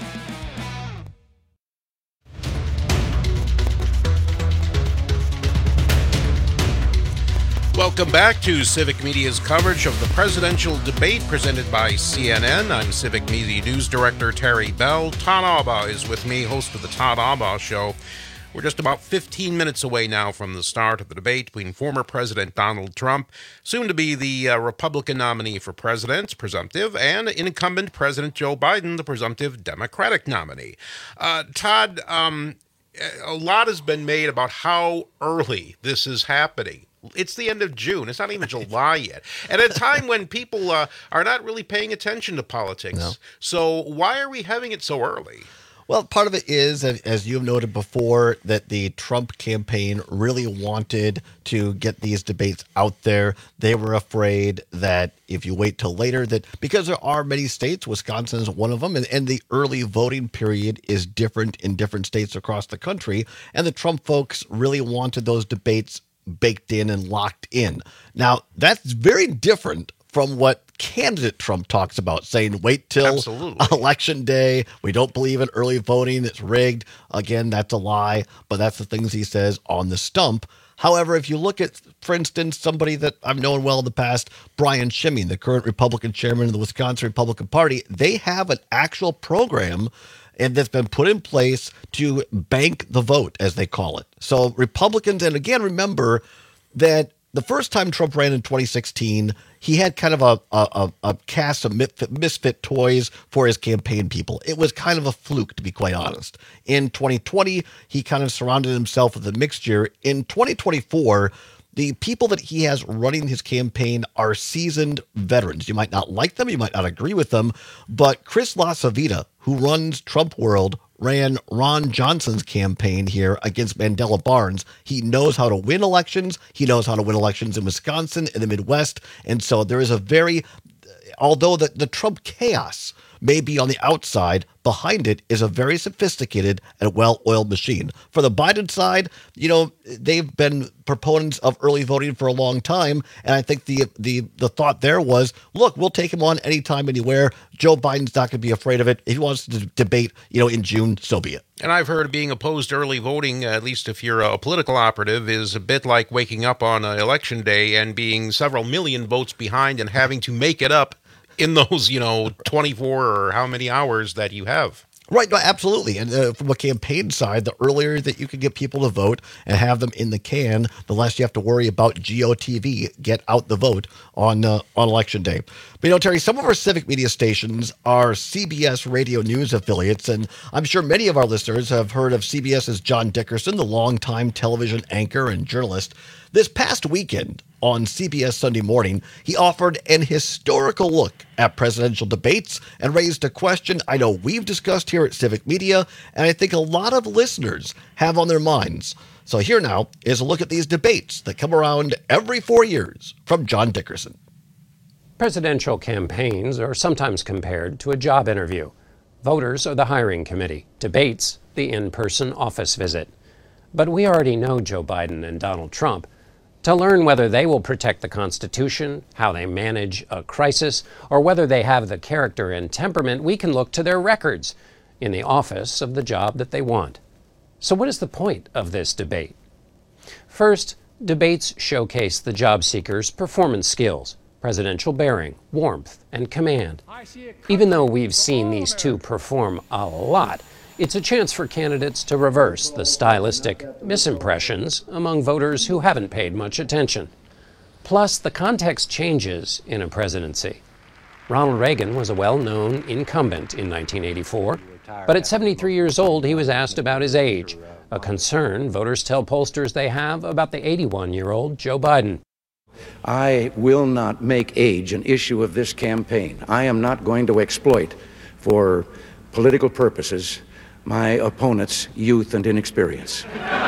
Welcome back to Civic Media's coverage of the presidential debate presented by C N N. I'm Civic Media News Director Terry Bell. Todd Albaugh is with me, host of the Todd Albaugh Show. We're just about fifteen minutes away now from the start of the debate between former President Donald Trump, soon to be the uh, Republican nominee for president, presumptive, and incumbent President Joe Biden, the presumptive Democratic nominee. Uh, Todd, um, a lot has been made about how early this is happening. It's the end of June. It's not even July yet. And at a time when people uh, are not really paying attention to politics. No. So why are we having it so early? Well, part of it is, as you've noted before, that the Trump campaign really wanted to get these debates out there. They were afraid that if you wait till later, that because there are many states, Wisconsin is one of them, and, and the early voting period is different in different states across the country. And the Trump folks really wanted those debates baked in and locked in. Now, that's very different from what candidate Trump talks about, saying wait till Absolutely. election day. We don't believe in early voting. It's rigged. Again, that's a lie, but that's the things he says on the stump. However, if you look at, for instance, somebody that I've known well in the past, Brian Schimming, the current Republican chairman of the Wisconsin Republican Party, they have an actual program and that's been put in place to bank the vote, as they call it. So Republicans, and again, remember that the first time Trump ran in twenty sixteen, he had kind of a, a, a cast of misfit toys for his campaign people. It was kind of a fluke, to be quite honest. In twenty twenty, he kind of surrounded himself with a mixture. In twenty twenty-four, the people that he has running his campaign are seasoned veterans. You might not like them, you might not agree with them, but Chris LaCivita, who runs Trump World, ran Ron Johnson's campaign here against Mandela Barnes. He knows how to win elections. He knows how to win elections in Wisconsin, in the Midwest. And so there is a very, although the, the Trump chaos may be on the outside, behind it is a very sophisticated and well-oiled machine. For the Biden side, you know, they've been proponents of early voting for a long time, and I think the the the thought there was, look, we'll take him on anytime, anywhere. Joe Biden's not going to be afraid of it. If he wants to debate, you know, in June, so be it. And I've heard being opposed to early voting, at least if you're a political operative, is a bit like waking up on uh, election day and being several million votes behind and having to make it up in those, you know, twenty-four or how many hours that you have. Right, no, absolutely. And uh, from a campaign side, the earlier that you can get people to vote and have them in the can, the less you have to worry about G O T V, get out the vote on uh, on election day. But, you know, Terry, some of our civic media stations are C B S radio news affiliates, and I'm sure many of our listeners have heard of CBS's John Dickerson, the longtime television anchor and journalist. This past weekend on C B S Sunday Morning, he offered an historical look at presidential debates and raised a question I know we've discussed here at Civic Media, and I think a lot of listeners have on their minds. So here now is a look at these debates that come around every four years from John Dickerson. Presidential campaigns are sometimes compared to a job interview. Voters are the hiring committee, debates the in-person office visit. But we already know Joe Biden and Donald Trump. To learn whether they will protect the Constitution, how they manage a crisis, or whether they have the character and temperament, we can look to their records in the office of the job that they want. So what is the point of this debate? First, debates showcase the job seeker's performance skills, presidential bearing, warmth, and command. Even though we've seen these two perform a lot, it's a chance for candidates to reverse the stylistic misimpressions among voters who haven't paid much attention. Plus, the context changes in a presidency. Ronald Reagan was a well-known incumbent in nineteen eighty-four, but at seventy-three years old, he was asked about his age, a concern voters tell pollsters they have about the eighty-one-year-old Joe Biden. I will not make age an issue of this campaign. I am not going to exploit, for political purposes, my opponent's youth and inexperience.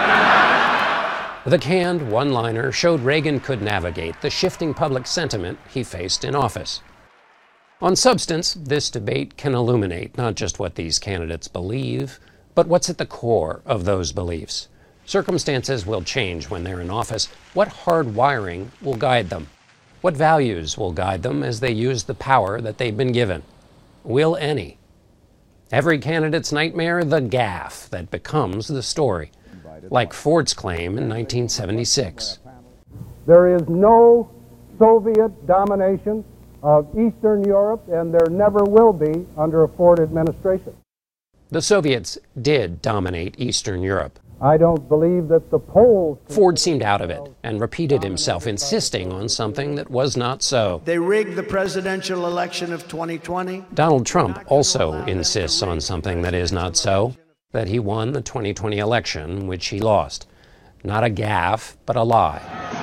The canned one-liner showed Reagan could navigate the shifting public sentiment he faced in office. On substance, this debate can illuminate not just what these candidates believe, but what's at the core of those beliefs. Circumstances will change when they're in office. What hard wiring will guide them? What values will guide them as they use the power that they've been given? Will any? Every candidate's nightmare, the gaffe that becomes the story, like Ford's claim in nineteen seventy-six. There is no Soviet domination of Eastern Europe, and there never will be under a Ford administration. The Soviets did dominate Eastern Europe. I don't believe that the polls... Ford seemed out of it and repeated himself, insisting on something that was not so. They rigged the presidential election of twenty twenty. Donald Trump also insists on something that is not so, that he won the twenty twenty election, which he lost. Not a gaffe, but a lie.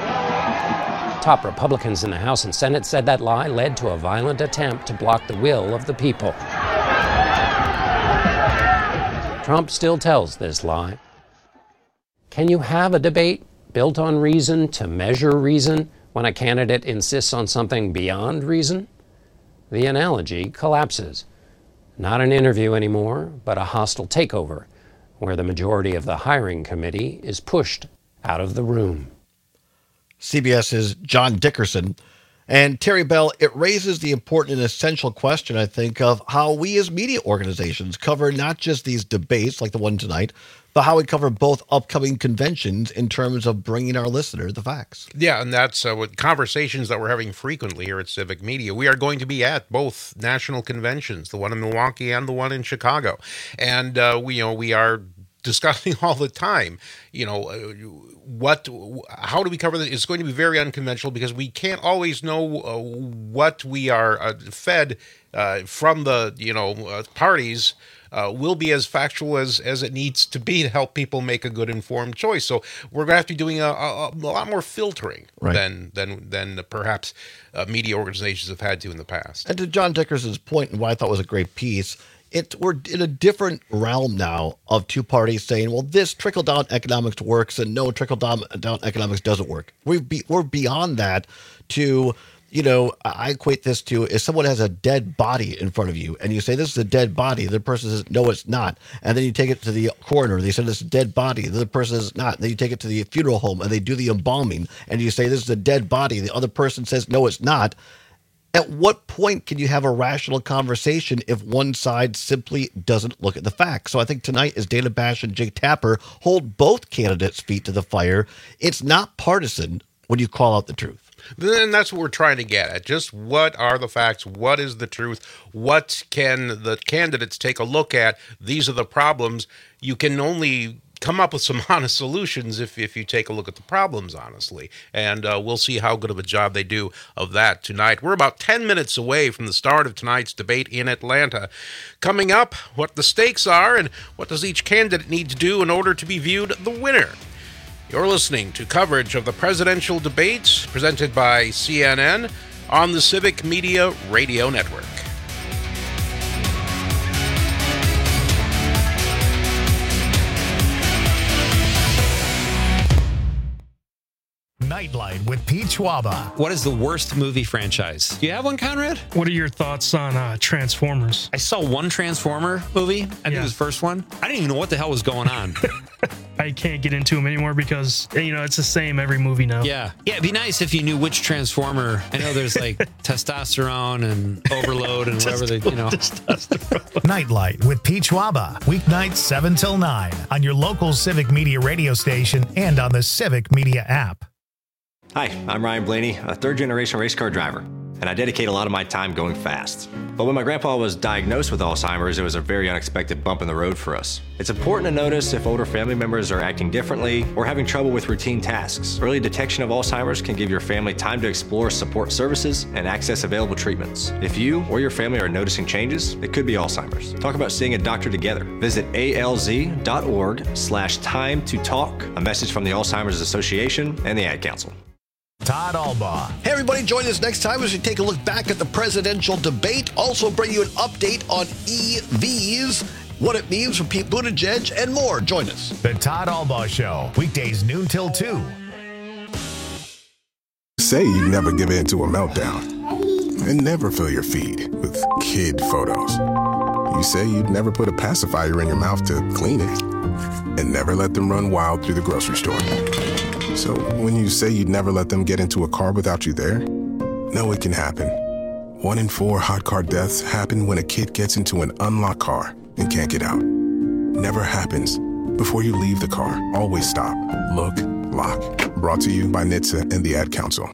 Top Republicans in the House and Senate said that lie led to a violent attempt to block the will of the people. Trump still tells this lie. Can you have a debate built on reason to measure reason when a candidate insists on something beyond reason? The analogy collapses. Not an interview anymore, but a hostile takeover, where the majority of the hiring committee is pushed out of the room. CBS's John Dickerson. And Terry Bell, it raises the important and essential question, I think, of how we as media organizations cover not just these debates like the one tonight, but how we cover both upcoming conventions in terms of bringing our listener the facts. Yeah, and that's uh, what conversations that we're having frequently here at Civic Media. We are going to be at both national conventions, the one in Milwaukee and the one in Chicago. And uh, we, you know, we are discussing all the time. You know, uh, what, how do we cover this? It's going to be very unconventional because we can't always know uh, what we are uh, fed uh, from the, you know, uh, parties. Uh, will be as factual as, as it needs to be to help people make a good informed choice. So we're going to have to be doing a, a, a lot more filtering right. than than than perhaps uh, media organizations have had to in the past. And to John Dickerson's point, and what I thought was a great piece, it we're in a different realm now of two parties saying, well, this trickle-down economics works, and no, trickle-down down economics doesn't work. We've be, we're beyond that to... You know, I equate this to if someone has a dead body in front of you and you say, this is a dead body, the person says, no, it's not. And then you take it to the coroner. They said, it's a dead body. The other person says, not. And then you take it to the funeral home and they do the embalming and you say, this is a dead body. The other person says, no, it's not. At what point can you have a rational conversation if one side simply doesn't look at the facts? So I think tonight, as Dana Bash and Jake Tapper hold both candidates' feet to the fire, it's not partisan when you call out the truth. Then that's what we're trying to get at. Just what are the facts? What is the truth? What can the candidates take a look at? These are the problems. You can only come up with some honest solutions if, if you take a look at the problems honestly. And uh, we'll see how good of a job they do of that tonight. We're about ten minutes away from the start of tonight's debate in Atlanta. Coming up, what the stakes are and what does each candidate need to do in order to be viewed the winner. You're listening to coverage of the presidential debates presented by C N N on the Civic Media Radio Network. Nightlight with Pete Schwaba. What is the worst movie franchise? Do you have one, Conrad? What are your thoughts on uh, Transformers? I saw one Transformer movie. I think yeah. it was the first one. I didn't even know what the hell was going on. I can't get into them anymore because, you know, it's the same every movie now. Yeah. Yeah, it'd be nice if you knew which Transformer. I know there's like testosterone and overload and whatever they, you know. Nightlight with Pete Schwaba. Weeknights seven till nine on your local Civic Media radio station and on the Civic Media app. Hi, I'm Ryan Blaney, a third-generation race car driver, and I dedicate a lot of my time going fast. But when my grandpa was diagnosed with Alzheimer's, it was a very unexpected bump in the road for us. It's important to notice if older family members are acting differently or having trouble with routine tasks. Early detection of Alzheimer's can give your family time to explore support services and access available treatments. If you or your family are noticing changes, it could be Alzheimer's. Talk about seeing a doctor together. Visit alz.org slash time to talk. A message from the Alzheimer's Association and the Ad Council. Todd Albaugh. Hey, everybody, join us next time as we take a look back at the presidential debate. Also bring you an update on E Vs, what it means for Pete Buttigieg, and more. Join us. The Todd Albaugh Show, weekdays noon till two. Say you never give in to a meltdown and never fill your feed with kid photos. You say you'd never put a pacifier in your mouth to clean it and never let them run wild through the grocery store. So when you say you'd never let them get into a car without you there, know it can happen. One in four hot car deaths happen when a kid gets into an unlocked car and can't get out. Never happens. Before you leave the car, always stop, look, lock. Brought to you by N H T S A and the Ad Council.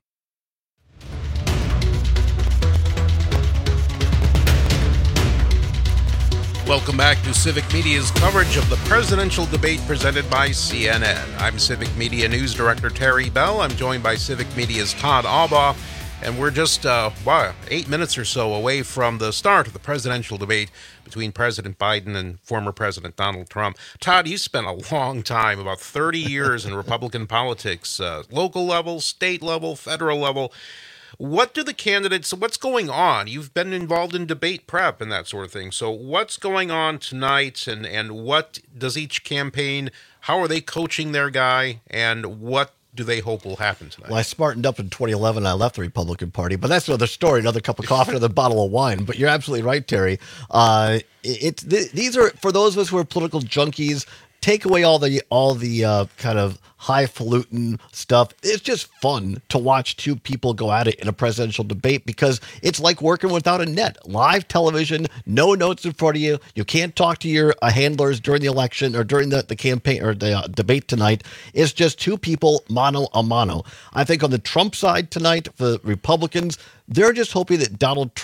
Welcome back to Civic Media's coverage of the presidential debate presented by C N N. I'm Civic Media News Director Terry Bell. I'm joined by Civic Media's Todd Albaugh, and we're just uh, wow, eight minutes or so away from the start of the presidential debate between President Biden and former President Donald Trump. Todd, you spent a long time, about thirty years in Republican politics, uh, local level, state level, federal level. What do the candidates, what's going on? You've been involved in debate prep and that sort of thing. So what's going on tonight, and, and what does each campaign, how are they coaching their guy, and what do they hope will happen tonight? Well, I smartened up in twenty eleven. I left the Republican Party, but that's another story, another cup of coffee, another bottle of wine. But you're absolutely right, Terry. Uh, it, it, these are, for those of us who are political junkies, take away all the all the uh, kind of highfalutin stuff. It's just fun to watch two people go at it in a presidential debate because it's like working without a net. Live television, no notes in front of you. You can't talk to your uh, handlers during the election or during the, the campaign or the uh, debate tonight. It's just two people mano a mano. I think on the Trump side tonight, for the Republicans, they're just hoping that Donald Trump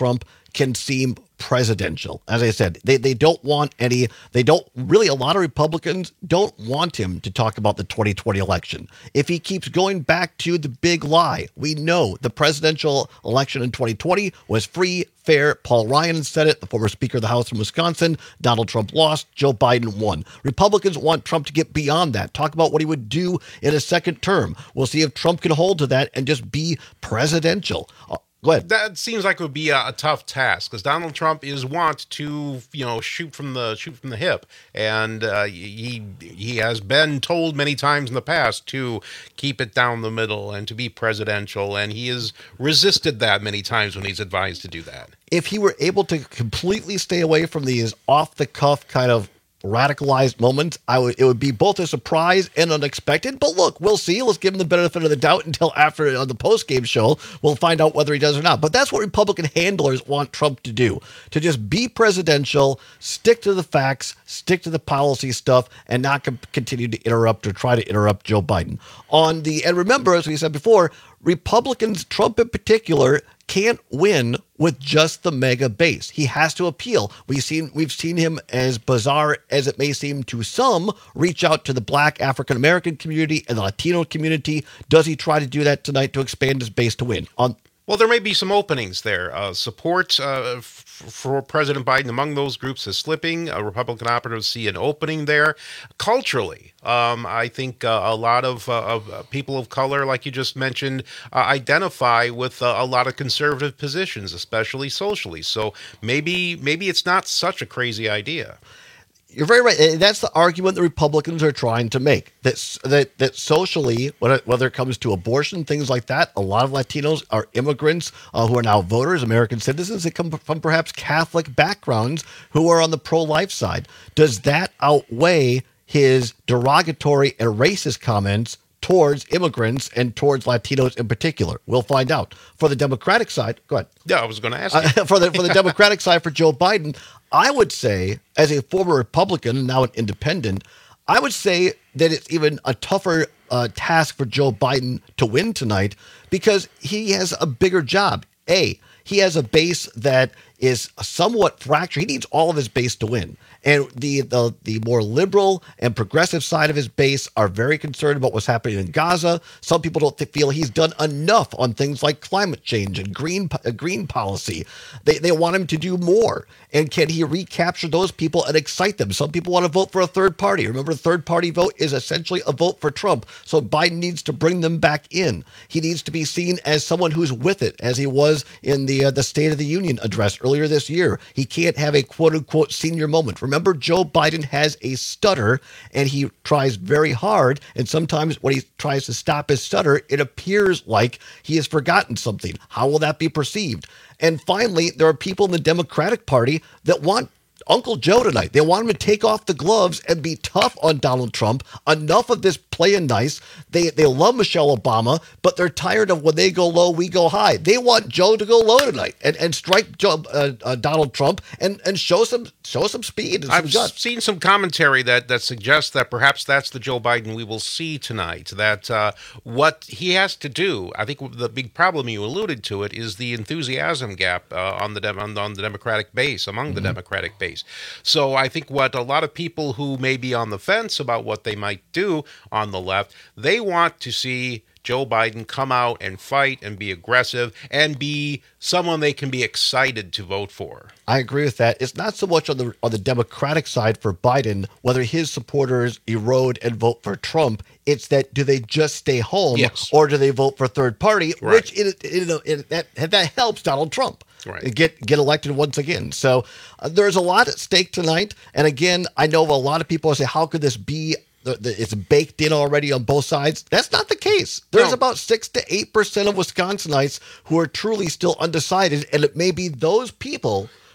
can seem presidential. As I said, they, they don't want any, they don't really, a lot of Republicans don't want him to talk about the twenty twenty election. If he keeps going back to the big lie, we know the presidential election in twenty twenty was free, fair. Paul Ryan said it, the former Speaker of the House from Wisconsin. Donald Trump lost, Joe Biden won. Republicans want Trump to get beyond that, talk about what he would do in a second term. We'll see if Trump can hold to that and just be presidential. Uh, Go ahead. That seems like it would be a, a tough task because Donald Trump is wont to, you know, shoot from the shoot from the hip, and uh, he he has been told many times in the past to keep it down the middle and to be presidential, and he has resisted that many times when he's advised to do that. If he were able to completely stay away from these off the cuff kind of radicalized moments, I would it would be both a surprise and unexpected. But look, we'll see. Let's give him the benefit of the doubt until after on the post-game show. We'll find out whether he does or not. But that's what Republican handlers want Trump to do, to just be presidential, stick to the facts, stick to the policy stuff, and not com- continue to interrupt or try to interrupt Joe Biden. On the and remember, as we said before, Republicans, Trump in particular, can't win with just the mega base. He has to appeal. We've seen we've seen him, as bizarre as it may seem to some, reach out to the Black African American community and the Latino community. Does he try to do that tonight to expand his base to win? On Well, there may be some openings there. Uh, support uh, f- for President Biden among those groups is slipping. Uh, Republican operatives see an opening there. Culturally, um, I think uh, a lot of, uh, of uh, people of color, like you just mentioned, uh, identify with uh, a lot of conservative positions, especially socially. So maybe maybe it's not such a crazy idea. You're very right. And that's the argument the Republicans are trying to make. That that that socially, whether it comes to abortion, things like that, a lot of Latinos are immigrants uh, who are now voters, American citizens that come from perhaps Catholic backgrounds who are on the pro-life side. Does that outweigh his derogatory and racist comments towards immigrants and towards Latinos in particular? We'll find out. For the Democratic side, go ahead. Yeah, I was going to ask you. Uh, for the for the Democratic side, for Joe Biden, I would say, as a former Republican and now an independent, I would say that it's even a tougher uh, task for Joe Biden to win tonight because he has a bigger job. A, he has a base that is somewhat fractured. He needs all of his base to win. And the, the the more liberal and progressive side of his base are very concerned about what's happening in Gaza. Some people don't th- feel he's done enough on things like climate change and green uh, green policy. They they want him to do more. And can he recapture those people and excite them? Some people want to vote for a third party. Remember, a third party vote is essentially a vote for Trump. So Biden needs to bring them back in. He needs to be seen as someone who's with it, as he was in the uh, the State of the Union address earlier this year. He can't have a quote-unquote senior moment. Remember, Joe Biden has a stutter, and he tries very hard, and sometimes when he tries to stop his stutter, it appears like he has forgotten something. How will that be perceived? And finally, there are people in the Democratic Party that want Uncle Joe tonight. They want him to take off the gloves and be tough on Donald Trump. Enough of this playing nice. They they love Michelle Obama, but they're tired of when they go low, we go high. They want Joe to go low tonight and, and strike Joe, uh, uh, Donald Trump and, and show some show some speed. And some I've guts. seen some commentary that, that suggests that perhaps that's the Joe Biden we will see tonight. That uh, what he has to do, I think the big problem, you alluded to it, is the enthusiasm gap uh, on the dem- on, on the Democratic base, among mm-hmm. the Democratic base. So I think what a lot of people who may be on the fence about what they might do on the left, they want to see Joe Biden come out and fight and be aggressive and be someone they can be excited to vote for. I agree with that. It's not so much on the on the Democratic side for Biden, whether his supporters erode and vote for Trump. It's that do they just stay home yes. or do they vote for third party, right. which it, it, it, it, that, that helps Donald Trump. Right. Get get elected once again. So uh, there's a lot at stake tonight. And again, I know a lot of people say, how could this be? The, the, it's baked in already on both sides. That's not the case. There's No. about six to eight percent of Wisconsinites who are truly still undecided, and it may be those people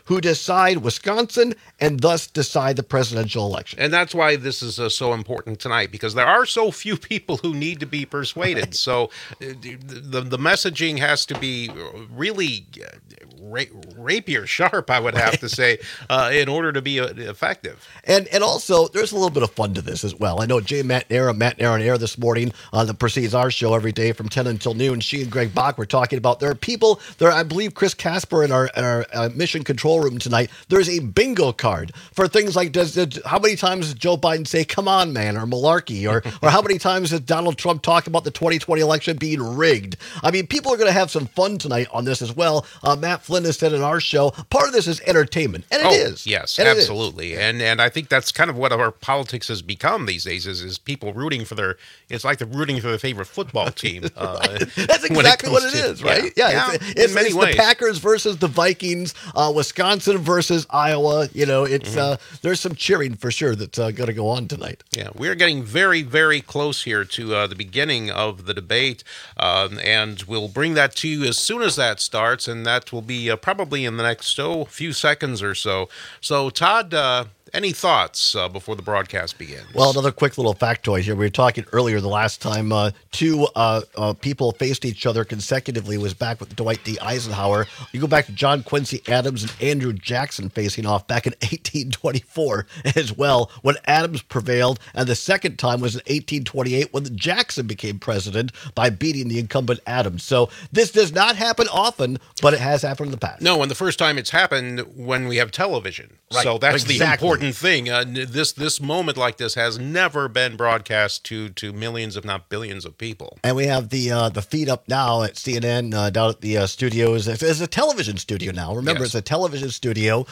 who decide Wisconsin and thus decide the presidential election. And that's why this is uh, so important tonight, because there are so few people who need to be persuaded. Right. So uh, the, the messaging has to be really ra- rapier sharp, I would have right. to say, uh, in order to be uh, effective. And and also, there's a little bit of fun to this as well. I know Jay McNair, Matt Nair on air this morning uh, that precedes our show every day from ten until noon. She and Greg Bach were talking about there are people there. I believe Chris Casper in our, in our uh, mission control room tonight. There's a bingo card for things like does, does how many times does Joe Biden say "Come on, man" or malarkey, or or how many times does Donald Trump talk about the twenty twenty election being rigged? I mean, people are going to have some fun tonight on this as well. Uh, Matt Flynn has said in our show, part of this is entertainment, and it oh, is. Yes, and absolutely, it is. and and I think that's kind of what our politics has become these days. Is is people rooting for their? It's like they're rooting for their favorite football team. Uh, right. That's exactly what it to, is, right? Yeah, yeah, yeah it's, it's, in many it's ways. The Packers versus the Vikings, uh, Wisconsin versus Iowa. You know, it's mm-hmm. uh, there's some cheering for sure that's uh, going to go on tonight. Yeah, we're getting very, very close here to uh, the beginning of the debate, um, and we'll bring that to you as soon as that starts, and that will be uh, probably in the next oh, few seconds or so. So, Todd, uh, any thoughts uh, before the broadcast begins? Well, another quick little factoid here. We were talking earlier the last time uh, two uh, uh, people faced each other consecutively was back with Dwight D. Eisenhower. You go back to John Quincy Adams and Andrew Jackson facing off back in eighteen twenty-four as well, when Adams prevailed, and the second time was in eighteen twenty-eight when Jackson became president by beating the incumbent Adams. So this does not happen often, but it has happened in the past. No, and the first time it's happened when we have television. Right. So that's exactly. the important thing. Uh, this this moment like this has never been broadcast to to millions, if not billions, of people. And we have the uh, the feed up now at C N N uh, down at the uh, studios. It's, it's a television studio now. Remember, yes. It's a television studio